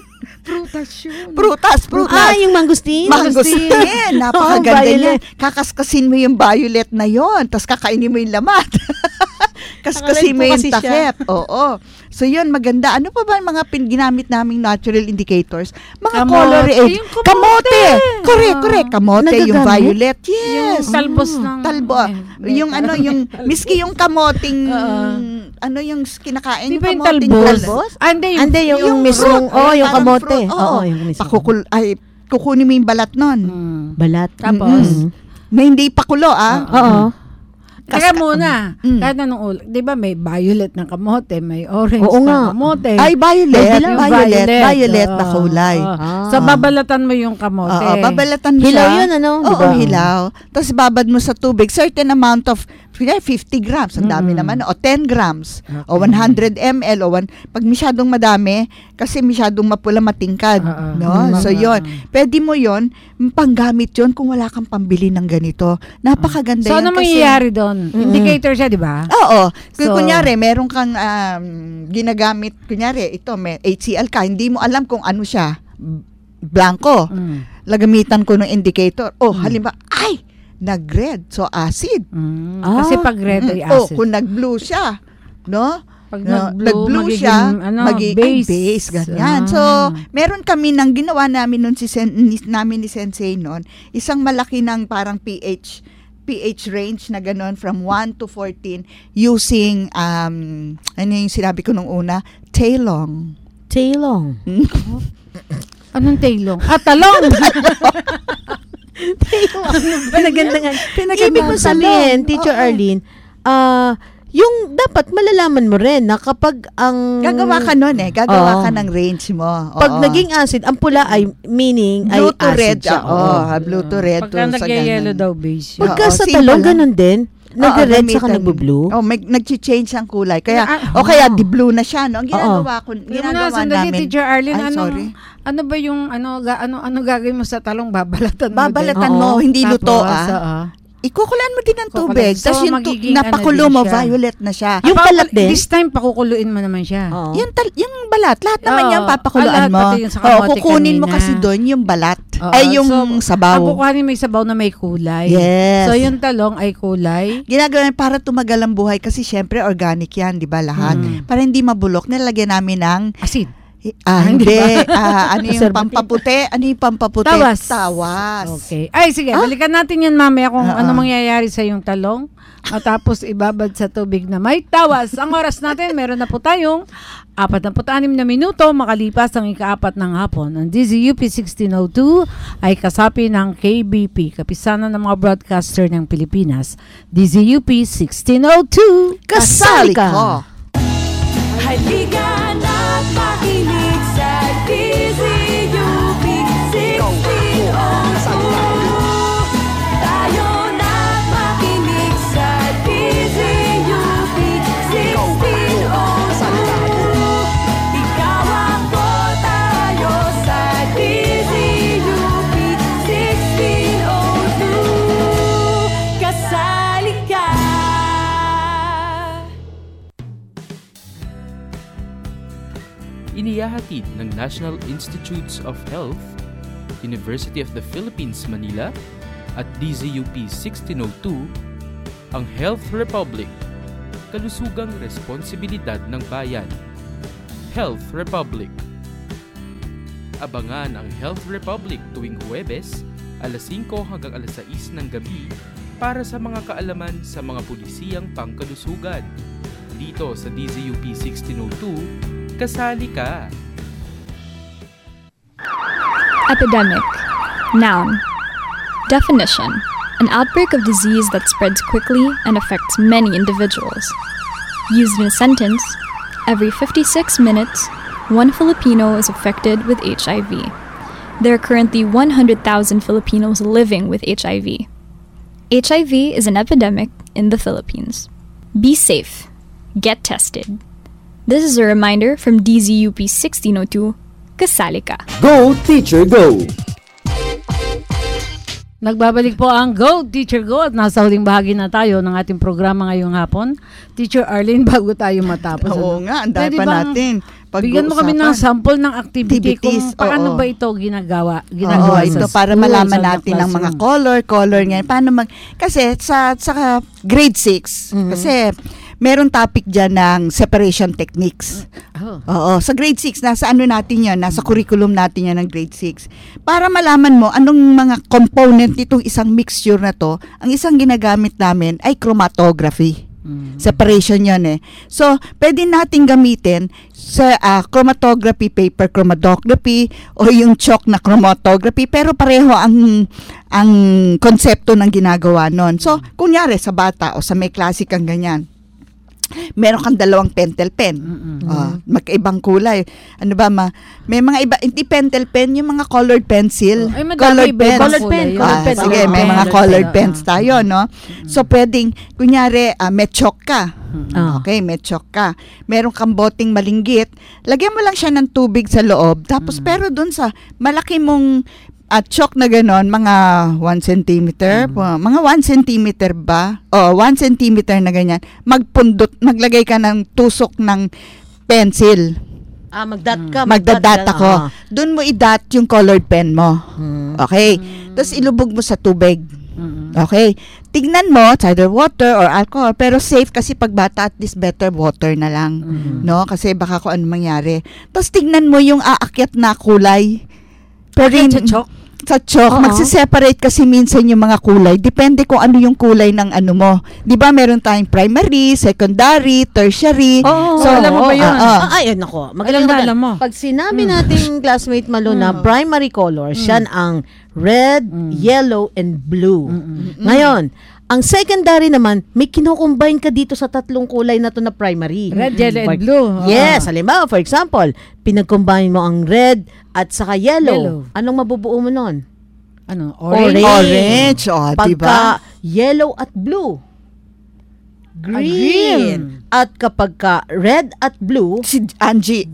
Prutas yun. Prutas. Yung mangustin. Mangustin. Napakaganda niya. Kakaskasin mo yung violet na yon, tapos kakainin mo yung lamat. Kaskasin mo yung takip. Oo. So yun, maganda. Ano pa ba mga ginamit naming natural indicators? Mga color aid. Kamote. Correct. Kamote, yung violet. Yes. Yung talbos ng... Yung miski yung kamoting, yung kinakain. Di ba yung kamoting talbos? Hindi, yung mismong, yung kamote. Yung mismong. Kukunin mo yung balat nun. Balat. Tapos? Na hindi pakulo, Oo. Kaya muna, kahit anong ulam, di ba may violet na kamote, may orange na kamote. Ay, violet na kulay. So, babalatan mo yung kamote. Babalatan mo hilaw siya. Yun, Oo, hilaw. Tapos babad mo sa tubig, certain amount of 50 grams, ang dami naman, o 10 grams, o 100 ml, pag masyadong madami, kasi masyadong mapula matingkad. No? So, yun. Pwede mo yun, panggamit yun kung wala kang pambili ng ganito. Napakaganda yan. So, ano mangyayari doon? Indicator siya, di ba? Oo. Kunyari, meron kang ginagamit, kunyari, ito, may HCl ka, hindi mo alam kung ano siya. Blanco. Lagamitan ko ng indicator. Halimbawa, nag-red, so acid. Kasi pag red ay acid. Kung nag-blue siya, no? Pag nag-blue siya, magiging base, ganyan. So, meron kami nang ginawa namin nun namin ni Sensei noon, isang malaki ng parang pH range na gano'n from 1 to 14 using, ano yung sinabi ko nung una? Tailong. Anong tailong? Talong! Pinagandangan. Ibig mo sabihin, Teacher Arlene, yung dapat malalaman mo rin na kapag ang... Gagawa ka nun Gagawa ka ng range mo. Pag naging acid, ang pula ay meaning blue ay acid red siya. Blue to red. Pagka nagyayelo daw base. Pagka sa talong, ganun din. Nag-red saka nag-blue. Nag-change ang kulay. Kaya, kaya di-blue na siya, no? Ang ginagawa namin. Teacher Arlene, ano ba yung, ano gagawin mo sa talong? Babalatan mo, hindi luto, ikukulan mo din ng tubig. Tapos yung napakulo mo, violet na siya. Yung balat din? This time, pakukuluin mo naman siya. Yung balat, lahat naman yan papakuluan mo. Kukunin mo kasi doon yung balat. Ay, yung sabaw. Ang kukuhanin may sabaw na may kulay. Yes. So, yung talong ay kulay. Ginagawa para tumagal ang buhay kasi syempre organic yan, di ba lahat? Para hindi mabulok, nilagyan namin ng asid. Hindi. Ano yung pampaputi? Tawas. Okay. Ay, sige. Balikan natin yan mamaya kung ano mangyayari sa yung talong. At tapos ibabad sa tubig na may tawas. Ang oras natin, meron na po tayong 46 na minuto makalipas ang ika-4 ng hapon. Ang DZUP 1602 ay kasapi ng KBP, Kapisanan ng mga Broadcaster ng Pilipinas. DZUP 1602. Kasali ka! Halika na't makinig sa DZUP 1602. Tayo na't makinig sa DZUP 1602. Ikaw ako, tayo sa DZUP 1602. Kasali ka! Inihahatid ng National Institutes of Health, University of the Philippines, Manila at DZUP 1602 ang Health Republic, kalusugang responsibilidad ng bayan. Health Republic. Abangan ang Health Republic tuwing Huwebes, alas 5 hanggang alas 6 ng gabi para sa mga kaalaman sa mga pulisiyang pangkalusugan. Dito sa DZUP 1602, kasali ka! Epidemic. Noun. Definition. An outbreak of disease that spreads quickly and affects many individuals. Used in a sentence, every 56 minutes, one Filipino is affected with HIV. There are currently 100,000 Filipinos living with HIV. HIV is an epidemic in the Philippines. Be safe. Get tested. This is a reminder from DZUP 1602, Kasali Ka. Go, Teacher, Go! Nagbabalik po ang Go Teacher Go at nasa huling bahagi na tayo ng ating programa ngayong hapon. Teacher Arlene, bago tayo matapos. Oo nga, ang dami pa natin. Bigyan mo kami ng sample ng activity kung paano ba ito ginagawa ito sa para school, malaman sa natin ang mga classroom. color ngayon. Paano kasi sa grade 6, kasi meron topic dyan ng separation techniques. Oo, sa grade 6, nasa ano natin yan, nasa curriculum natin yan ng grade 6. Para malaman mo anong mga component nitong isang mixture na to, ang isang ginagamit namin ay chromatography. Separation yan eh. So, pwede natin gamitin sa chromatography, paper chromatography, o yung chalk na chromatography, pero pareho ang konsepto ng ginagawa nun. So, kunyari sa bata o sa may klase kang ganyan, meron kang dalawang pentel pen. Magkaibang kulay. Ano ba, may mga iba, hindi pentel pen, yung mga colored pencil. Colored pen. Sige, may mga colored pens tayo, no? So, pwedeng, kunyari, may chalk ka. Okay, may chalk ka. Meron kang boteng malinggit. Lagyan mo lang siya ng tubig sa loob. Tapos, pero dun sa malaki mong chalk na ganon, mga 1 centimeter, mga 1 centimeter ba? 1 centimeter na ganyan. Maglagay ka ng tusok ng pencil. Mag-dot ka. Magda-dot ako. Doon mo i-dot yung colored pen mo. Okay? Tapos ilubog mo sa tubig. Okay? Tignan mo, it's either water or alcohol, pero safe kasi pag bata, at least better water na lang. No? Kasi baka kung ano mangyari. Tapos tignan mo yung aakyat na kulay. Pero sa chalk, magsiseparate kasi minsan yung mga kulay. Depende kung ano yung kulay ng ano mo. Di ba meron tayong primary, secondary, tertiary. So, alam mo ba yun? Ayun ako. Magaling alam mo. Pag sinabi nating classmate Malo na primary colors, yan ang red, yellow, and blue. Ngayon, ang secondary naman, may kinukumbine ka dito sa tatlong kulay na to na primary. Red, yellow, and blue. Yes, halimbawa, for example, pinag-combine mo ang red at saka yellow. Anong mabubuo mo nun? Ano? Orange. Diba? Pagka yellow at blue, green. At kapag ka red at blue, si Angie,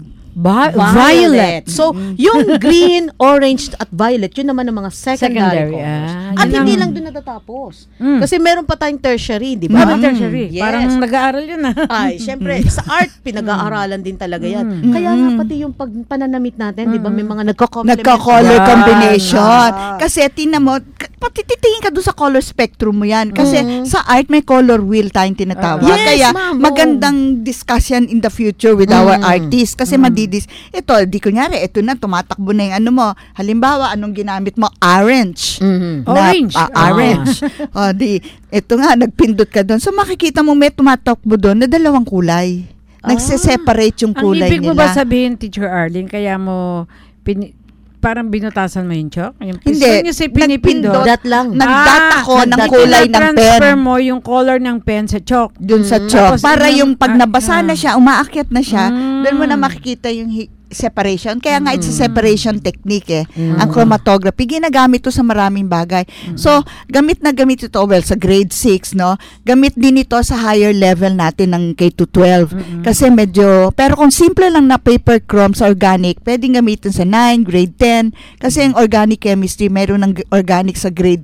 violet. So, yung green, orange, at violet, yun naman ang mga secondary colors. At hindi lang doon natatapos. Kasi meron pa tayong tertiary, di ba? Tertiary. Yes. Parang nag-aaral yun Ay, syempre, sa art, pinag-aaralan din talaga yan. Kaya nga pati yung pananamit natin, di ba, may mga nagko-color combination. Kasi, tingnan mo, pati titingin ka doon sa color spectrum mo yan. Kasi sa art, may color wheel tayong tinatawag. Kaya, magandang discussion in the future with our artists. Kasi ito, di kunyari, ito na, tumatakbo na yung ano mo. Halimbawa, anong ginamit mo? Orange. Orange. Orange. Ito nga, nagpindot ka doon. So, makikita mo may tumatakbo doon na dalawang kulay. Nagse-separate yung kulay nila. Ang ibig mo ba sabihin, Teacher Arlene, kaya mo parang binutasan mo yung chalk? Hindi. Pinipindot. Lang. Nag-dot ako ng kulay ng pen. Transfer mo yung color ng pen sa chalk. Dun sa chalk. Para yung pag nabasa na siya, umaakyat na siya, doon mo na makikita yung separation. Kaya nga it's a separation technique Ang chromatography, ginagamit to sa maraming bagay. So, gamit na gamit ito, sa grade 6, no? Gamit din ito sa higher level natin ng K-12. Kasi medyo, pero kung simple lang na paper chrome sa organic, pwedeng gamitin sa 9, grade 10. Kasi ang organic chemistry, meron ng organic sa grade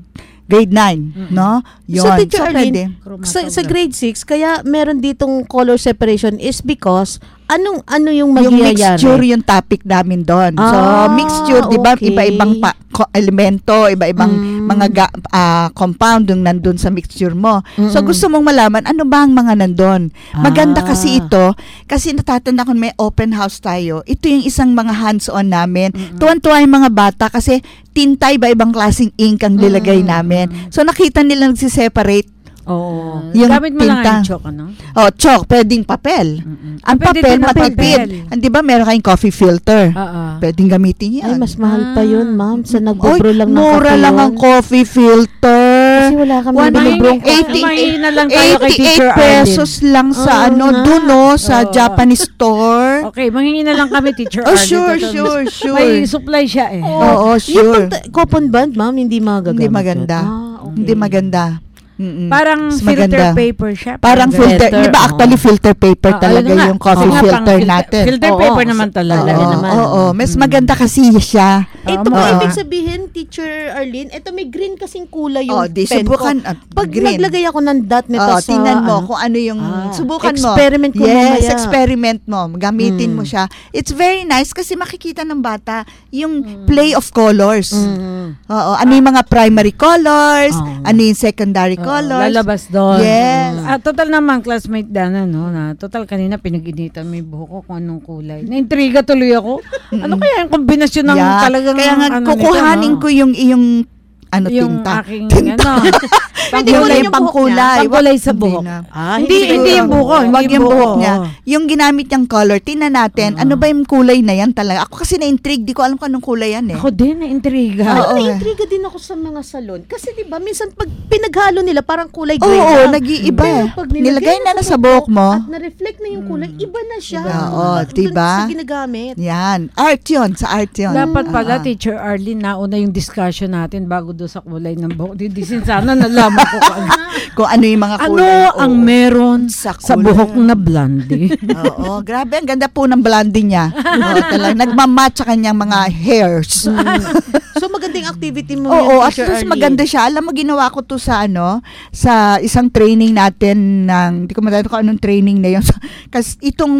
9, no? Yun. So, Teacher Arlene, sa grade 6, kaya meron ditong color separation is because ano yung magyayari? Yung mixture yung topic namin doon. So, mixture, di ba? Iba-ibang elemento, iba-ibang mga compound yung nandun sa mixture mo. So, gusto mong malaman, ano ba ang mga nandun? Maganda kasi ito, kasi natatanda ko may open house tayo. Ito yung isang mga hands-on namin. Tuwan-tuwa yung mga bata kasi tinta, iba-ibang klaseng ink ang nilagay namin. So, nakita nila nagsiseparate. Yung gamit mo lang ang chalk, ano? Chalk, pwedeng papel. Ang papel, matipid. Di ba, meron kayong coffee filter. Pwedeng gamitin yan. Ay, mas mahal pa yun, ma'am. Sa nagbubro lang ng mura lang ang coffee filter. Kasi wala kami binubrong 88 pesos lang sa sa Japanese store. Okay, manghingi na lang kami, Teacher Arlene. Sure. May supply siya Oo, sure. Yung coupon band, ma'am, hindi magaganda. Hindi maganda. Parang Mas filter maganda. paper siya. Parang filter. Di ba actually filter paper talaga yung coffee filter natin. Filter paper naman talaga. Oo. Mas maganda kasi siya. Ito po ibig sabihin, Teacher Arlene, ito may green kasing kulay yung di pen subukan. ko. Pag naglagay ako ng dot nito sa... tingnan mo kung ano yung... Subukan mo. Experiment ko mamaya. Yes, experiment mo. Gamitin mo siya. It's very nice kasi makikita ng bata yung play of colors. Oo. Ano yung mga primary colors, ano yung secondary colors. Lalabas doon. Yes. Total naman, classmate Dana, no? Na, total kanina pinag-initan mo yung buhok ko kung anong kulay. Naintriga tuloy ako. Ano kaya yung kombinasyon ng talagang... Kaya nga, kukuhanin ko yung yung tinta. aking, Pangkulay, pangkulay. Pangkulay sa buhok. Hindi yung buhok. Wag yung buhok niya. Yung ginamit niyang color, tingnan natin, ano ba yung kulay na yan talaga? Ako kasi na-intrigue, di ko alam kung anong kulay yan eh. Ako din, na-intriga. Na-intriga din ako sa mga salon. Kasi di ba, minsan pag pinaghalo nila, parang kulay gray. Oo, nag-iiba. Nilagay na sa buhok mo. At na-reflect na yung kulay, iba na siya. Oo, diba? Sa ginagamit. Yan. Art yun. Sa art yun. Dapat pala, Teacher Arlene, nauna yung discussion natin bago doon sa kulay ng buhok. Di sana nalaman ko kung ano yung mga kulay. Ano ang meron sa buhok na blondie? Oo, grabe. Ang ganda po ng blondie niya. Nagmamatch sa kanyang mga hairs. So, magandang activity mo Oo, yan, at Teacher plus Arlene. maganda siya. Alam mo, ginawa ko to sa sa isang training natin ng, di ko matanda kung anong training na yun. Kasi itong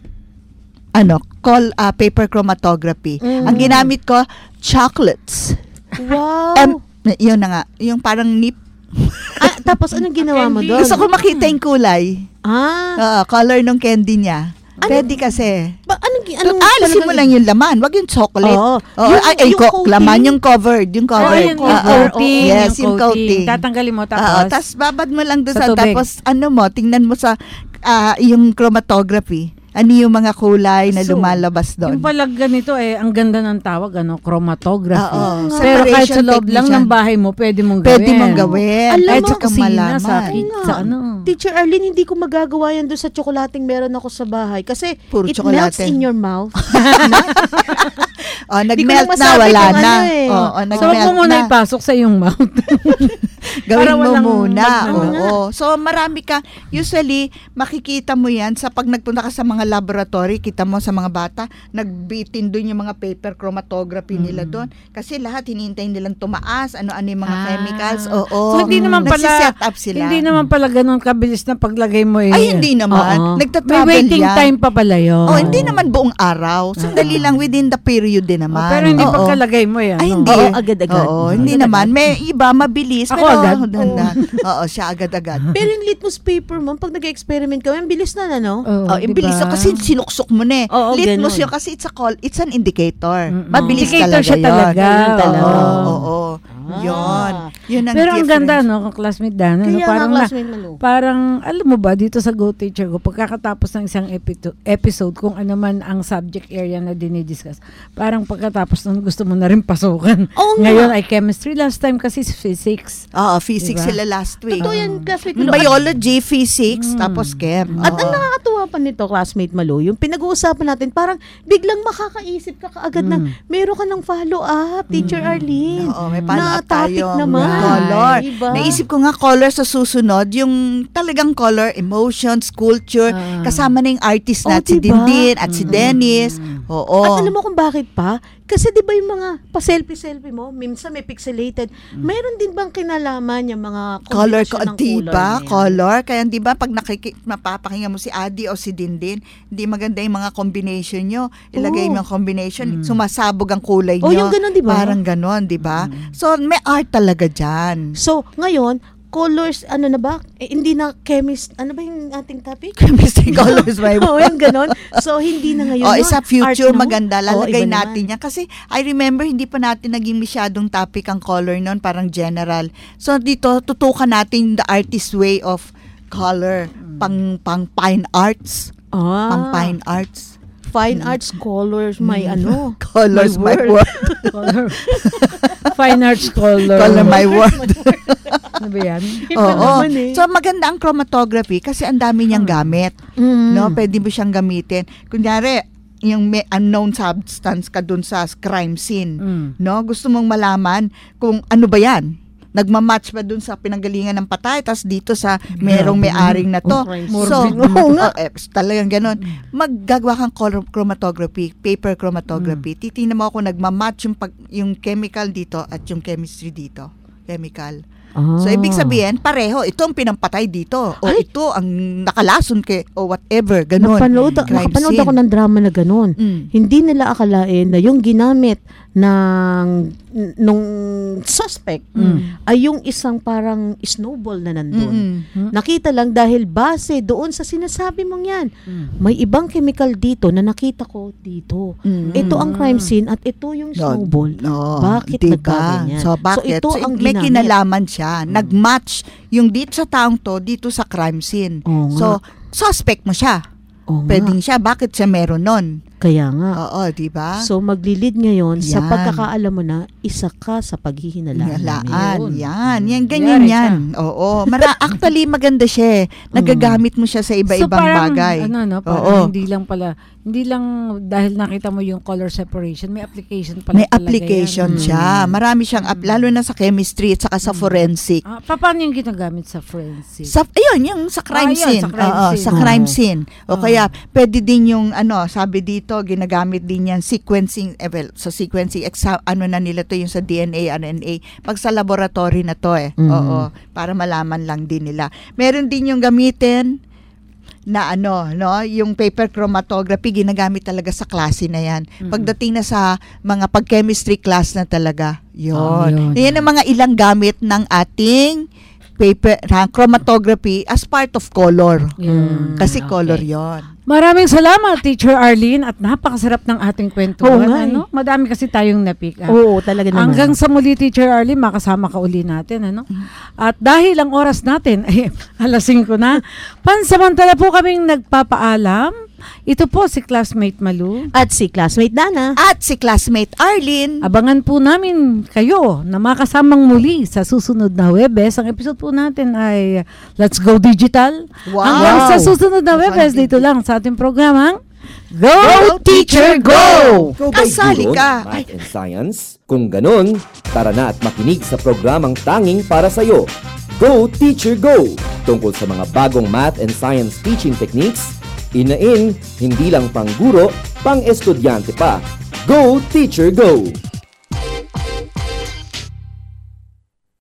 paper chromatography. Ang ginamit ko, chocolates. Wow! Yun na nga. Yung parang nip. Tapos anong ginawa mo doon? Gusto ko makita yung kulay. Color ng candy niya. Pwede kasi. Alisin mo lang yung laman. Wag yung chocolate. Laman yung covered. Yung covered. Yung coating. Yes, yung coating. Tatanggalin mo tapos. Tapos babad mo lang doon sa tubig. tapos tingnan mo sa yung chromatography. Ano yung mga kulay na lumalabas doon? Yung pala ganito ang ganda ng tawag, chromatography. Pero Separation kahit sa loob lang technique ng bahay mo, pwede mong gawin. Pwede mong gawin. Kahit mo, sa kusina, sa Teacher Arlene, hindi ko magagawa yan doon sa tsokolating meron ako sa bahay. Kasi puro it tsokolate. melts in your mouth. Nag-melt na, wala na. So, huwag mo muna ipasok sa iyong mouth. Gawin mo muna. So, marami ka. Usually, makikita mo yan sa pag nagpunta ka sa mga laboratory, kita mo sa mga bata, nagbitin doon yung mga paper chromatography nila doon. Kasi lahat hinihintay nilang tumaas, ano-ano yung mga chemicals. So, hindi naman pala, nagsiset up sila. Hindi naman pala ganun kabilis na paglagay mo Ay, hindi naman. Nagtatravel may waiting time pa pala yun. Hindi naman buong araw. Sandali lang within the period din naman. Pero hindi pagkalagay mo yan. Ay, hindi. Agad-agad. Hindi naman. May iba, mabilis. Ako agad. Siya agad-agad. Pero yung litmus paper mo, pag nag-experiment ka, bilis na, ano? Bilis. Kasi sinuksok mo na eh. Litmus yun kasi it's an indicator. Mabilis indicator talaga siya talaga. Yun ang pero ang difference. ganda, classmate Dana. Parang, alam mo ba, dito sa Go Teacher Go, pagkakatapos ng isang episode, kung ano man ang subject area na dinidiscuss, parang pagkatapos nun, gusto mo na rin pasukan. Ngayon ay chemistry. Last time kasi physics. Physics sila last week. Totoo yan, classmate. Biology, physics, tapos chem. At ang nakakatuwa pa nito, classmate Malo, yung pinag-uusapan natin, parang biglang makakaisip ka kaagad na meron ka ng follow-up, Teacher Arlene. May follow-up topic tayo. naman. Color. Diba? Naisip ko nga color sa susunod, yung talagang color, emotions, culture, kasama na yung artist na si Dindin at si Dennis. At alam mo kung bakit pa? Kasi di ba yung mga pa-selfie-selfie mo, minsan may pixelated, mayroon din bang kinalaman yung mga color combination ng diba? Color. Kaya di ba pag mapapakinggan mo si Adi o si Dindin, hindi maganda yung mga combination nyo. Ilagay mo yung combination, sumasabog ang kulay nyo. Yung ganun, di ba? Parang ganon, di ba? So, may art talaga dyan. So, ngayon, colors, ano na ba? Hindi na chemist, ano ba yung ating topic? Chemistry colors, my yung ganon. So, hindi na ngayon. Sa future, art, maganda. Lalagay iba natin yan. Kasi, I remember, hindi pa natin naging masyadong topic ang color noon, parang general. So, dito, tutukan natin the artist way of color. Pang fine arts. Pang fine arts. Fine arts, colors, colors, my word. Fine arts, color. Color, my word. Ano ba yan? So, maganda ang chromatography kasi ang dami niyang gamit. No? Pwede mo siyang gamitin. Kunyari, yung may unknown substance ka dun sa crime scene. No? Gusto mong malaman kung ano ba yan. nagmamatch ba dun sa pinanggalingan ng patay, tas dito sa merong may-aring na to. So, talagang ganon. Maggagawa kang color chromatography, paper chromatography. Titingnan mo kung nagmamatch yung chemical dito at yung chemistry dito. Chemical. So, ibig sabihin, pareho. Ito ang pinampatay dito. O ito ang nakalason o whatever. Ganon. Nakapanood ako ng drama na ganon. Hindi nila akalain na yung ginamit nung suspect ay yung isang parang snowball na nandun. Nakita lang dahil base doon sa sinasabi mong yan. May ibang chemical dito na nakita ko dito. Ito ang crime scene at ito yung snowball. Bakit nagkaganyan? So, bakit? ito ang may ginamit. kinalaman siya. Nag-match yung dito sa taong to dito sa crime scene. So, suspect mo siya. Pwedeng siya. Bakit siya meron nun? Kaya nga. Oo, di ba? So, maglilid ngayon sa pagkakaalam mo na isa ka sa paghihinalaan. Yan, ganyan yan. Oo. Actually, maganda siya. Nagagamit mo siya sa iba-ibang bagay. Parang hindi lang dahil nakita mo yung color separation, may application pala. May application siya. Marami siyang, lalo na sa chemistry at saka sa forensic. Paano yung ginagamit sa forensic? Ayun, yung sa crime scene. Sa crime scene. O kaya, pwede din yung, sabi dito, ginagamit din yan sequencing, sa sequencing, na nila to yung sa DNA, RNA, pag sa laboratory na to Oo, para malaman lang din nila. Meron din yung gamitin na yung paper chromatography, ginagamit talaga sa klase na yan. Pagdating na sa mga pag-chemistry class na talaga, yun. Yan ang mga ilang gamit ng ating paper chromatography as part of color. Kasi color yon. Maraming salamat, Teacher Arlene, at napakasarap ng ating kwentuhan. Madami kasi tayong na-pick up. Oo, talaga naman. Hanggang sa muli, Teacher Arlene, makasama ka uli natin. At dahil ang oras natin ay 5:00 na, pansamantala po kaming nagpapaalam. Ito po si Classmate Malu. At si Classmate Dana. At si Classmate Arlene. Abangan po namin kayo na makasamang muli sa susunod na Huwebes. Ang episode po natin ay Let's Go Digital. Wow! Hanggang sa susunod na Huwebes, dito lang sa ating programang Go Teacher Go! Kasali ka! Math and Science? Kung ganun, tara na at makinig sa programang tanging para sa'yo. Go Teacher Go! Tungkol sa mga bagong math and science teaching techniques, hindi lang pang guro, pang estudyante pa. Go Teacher Go!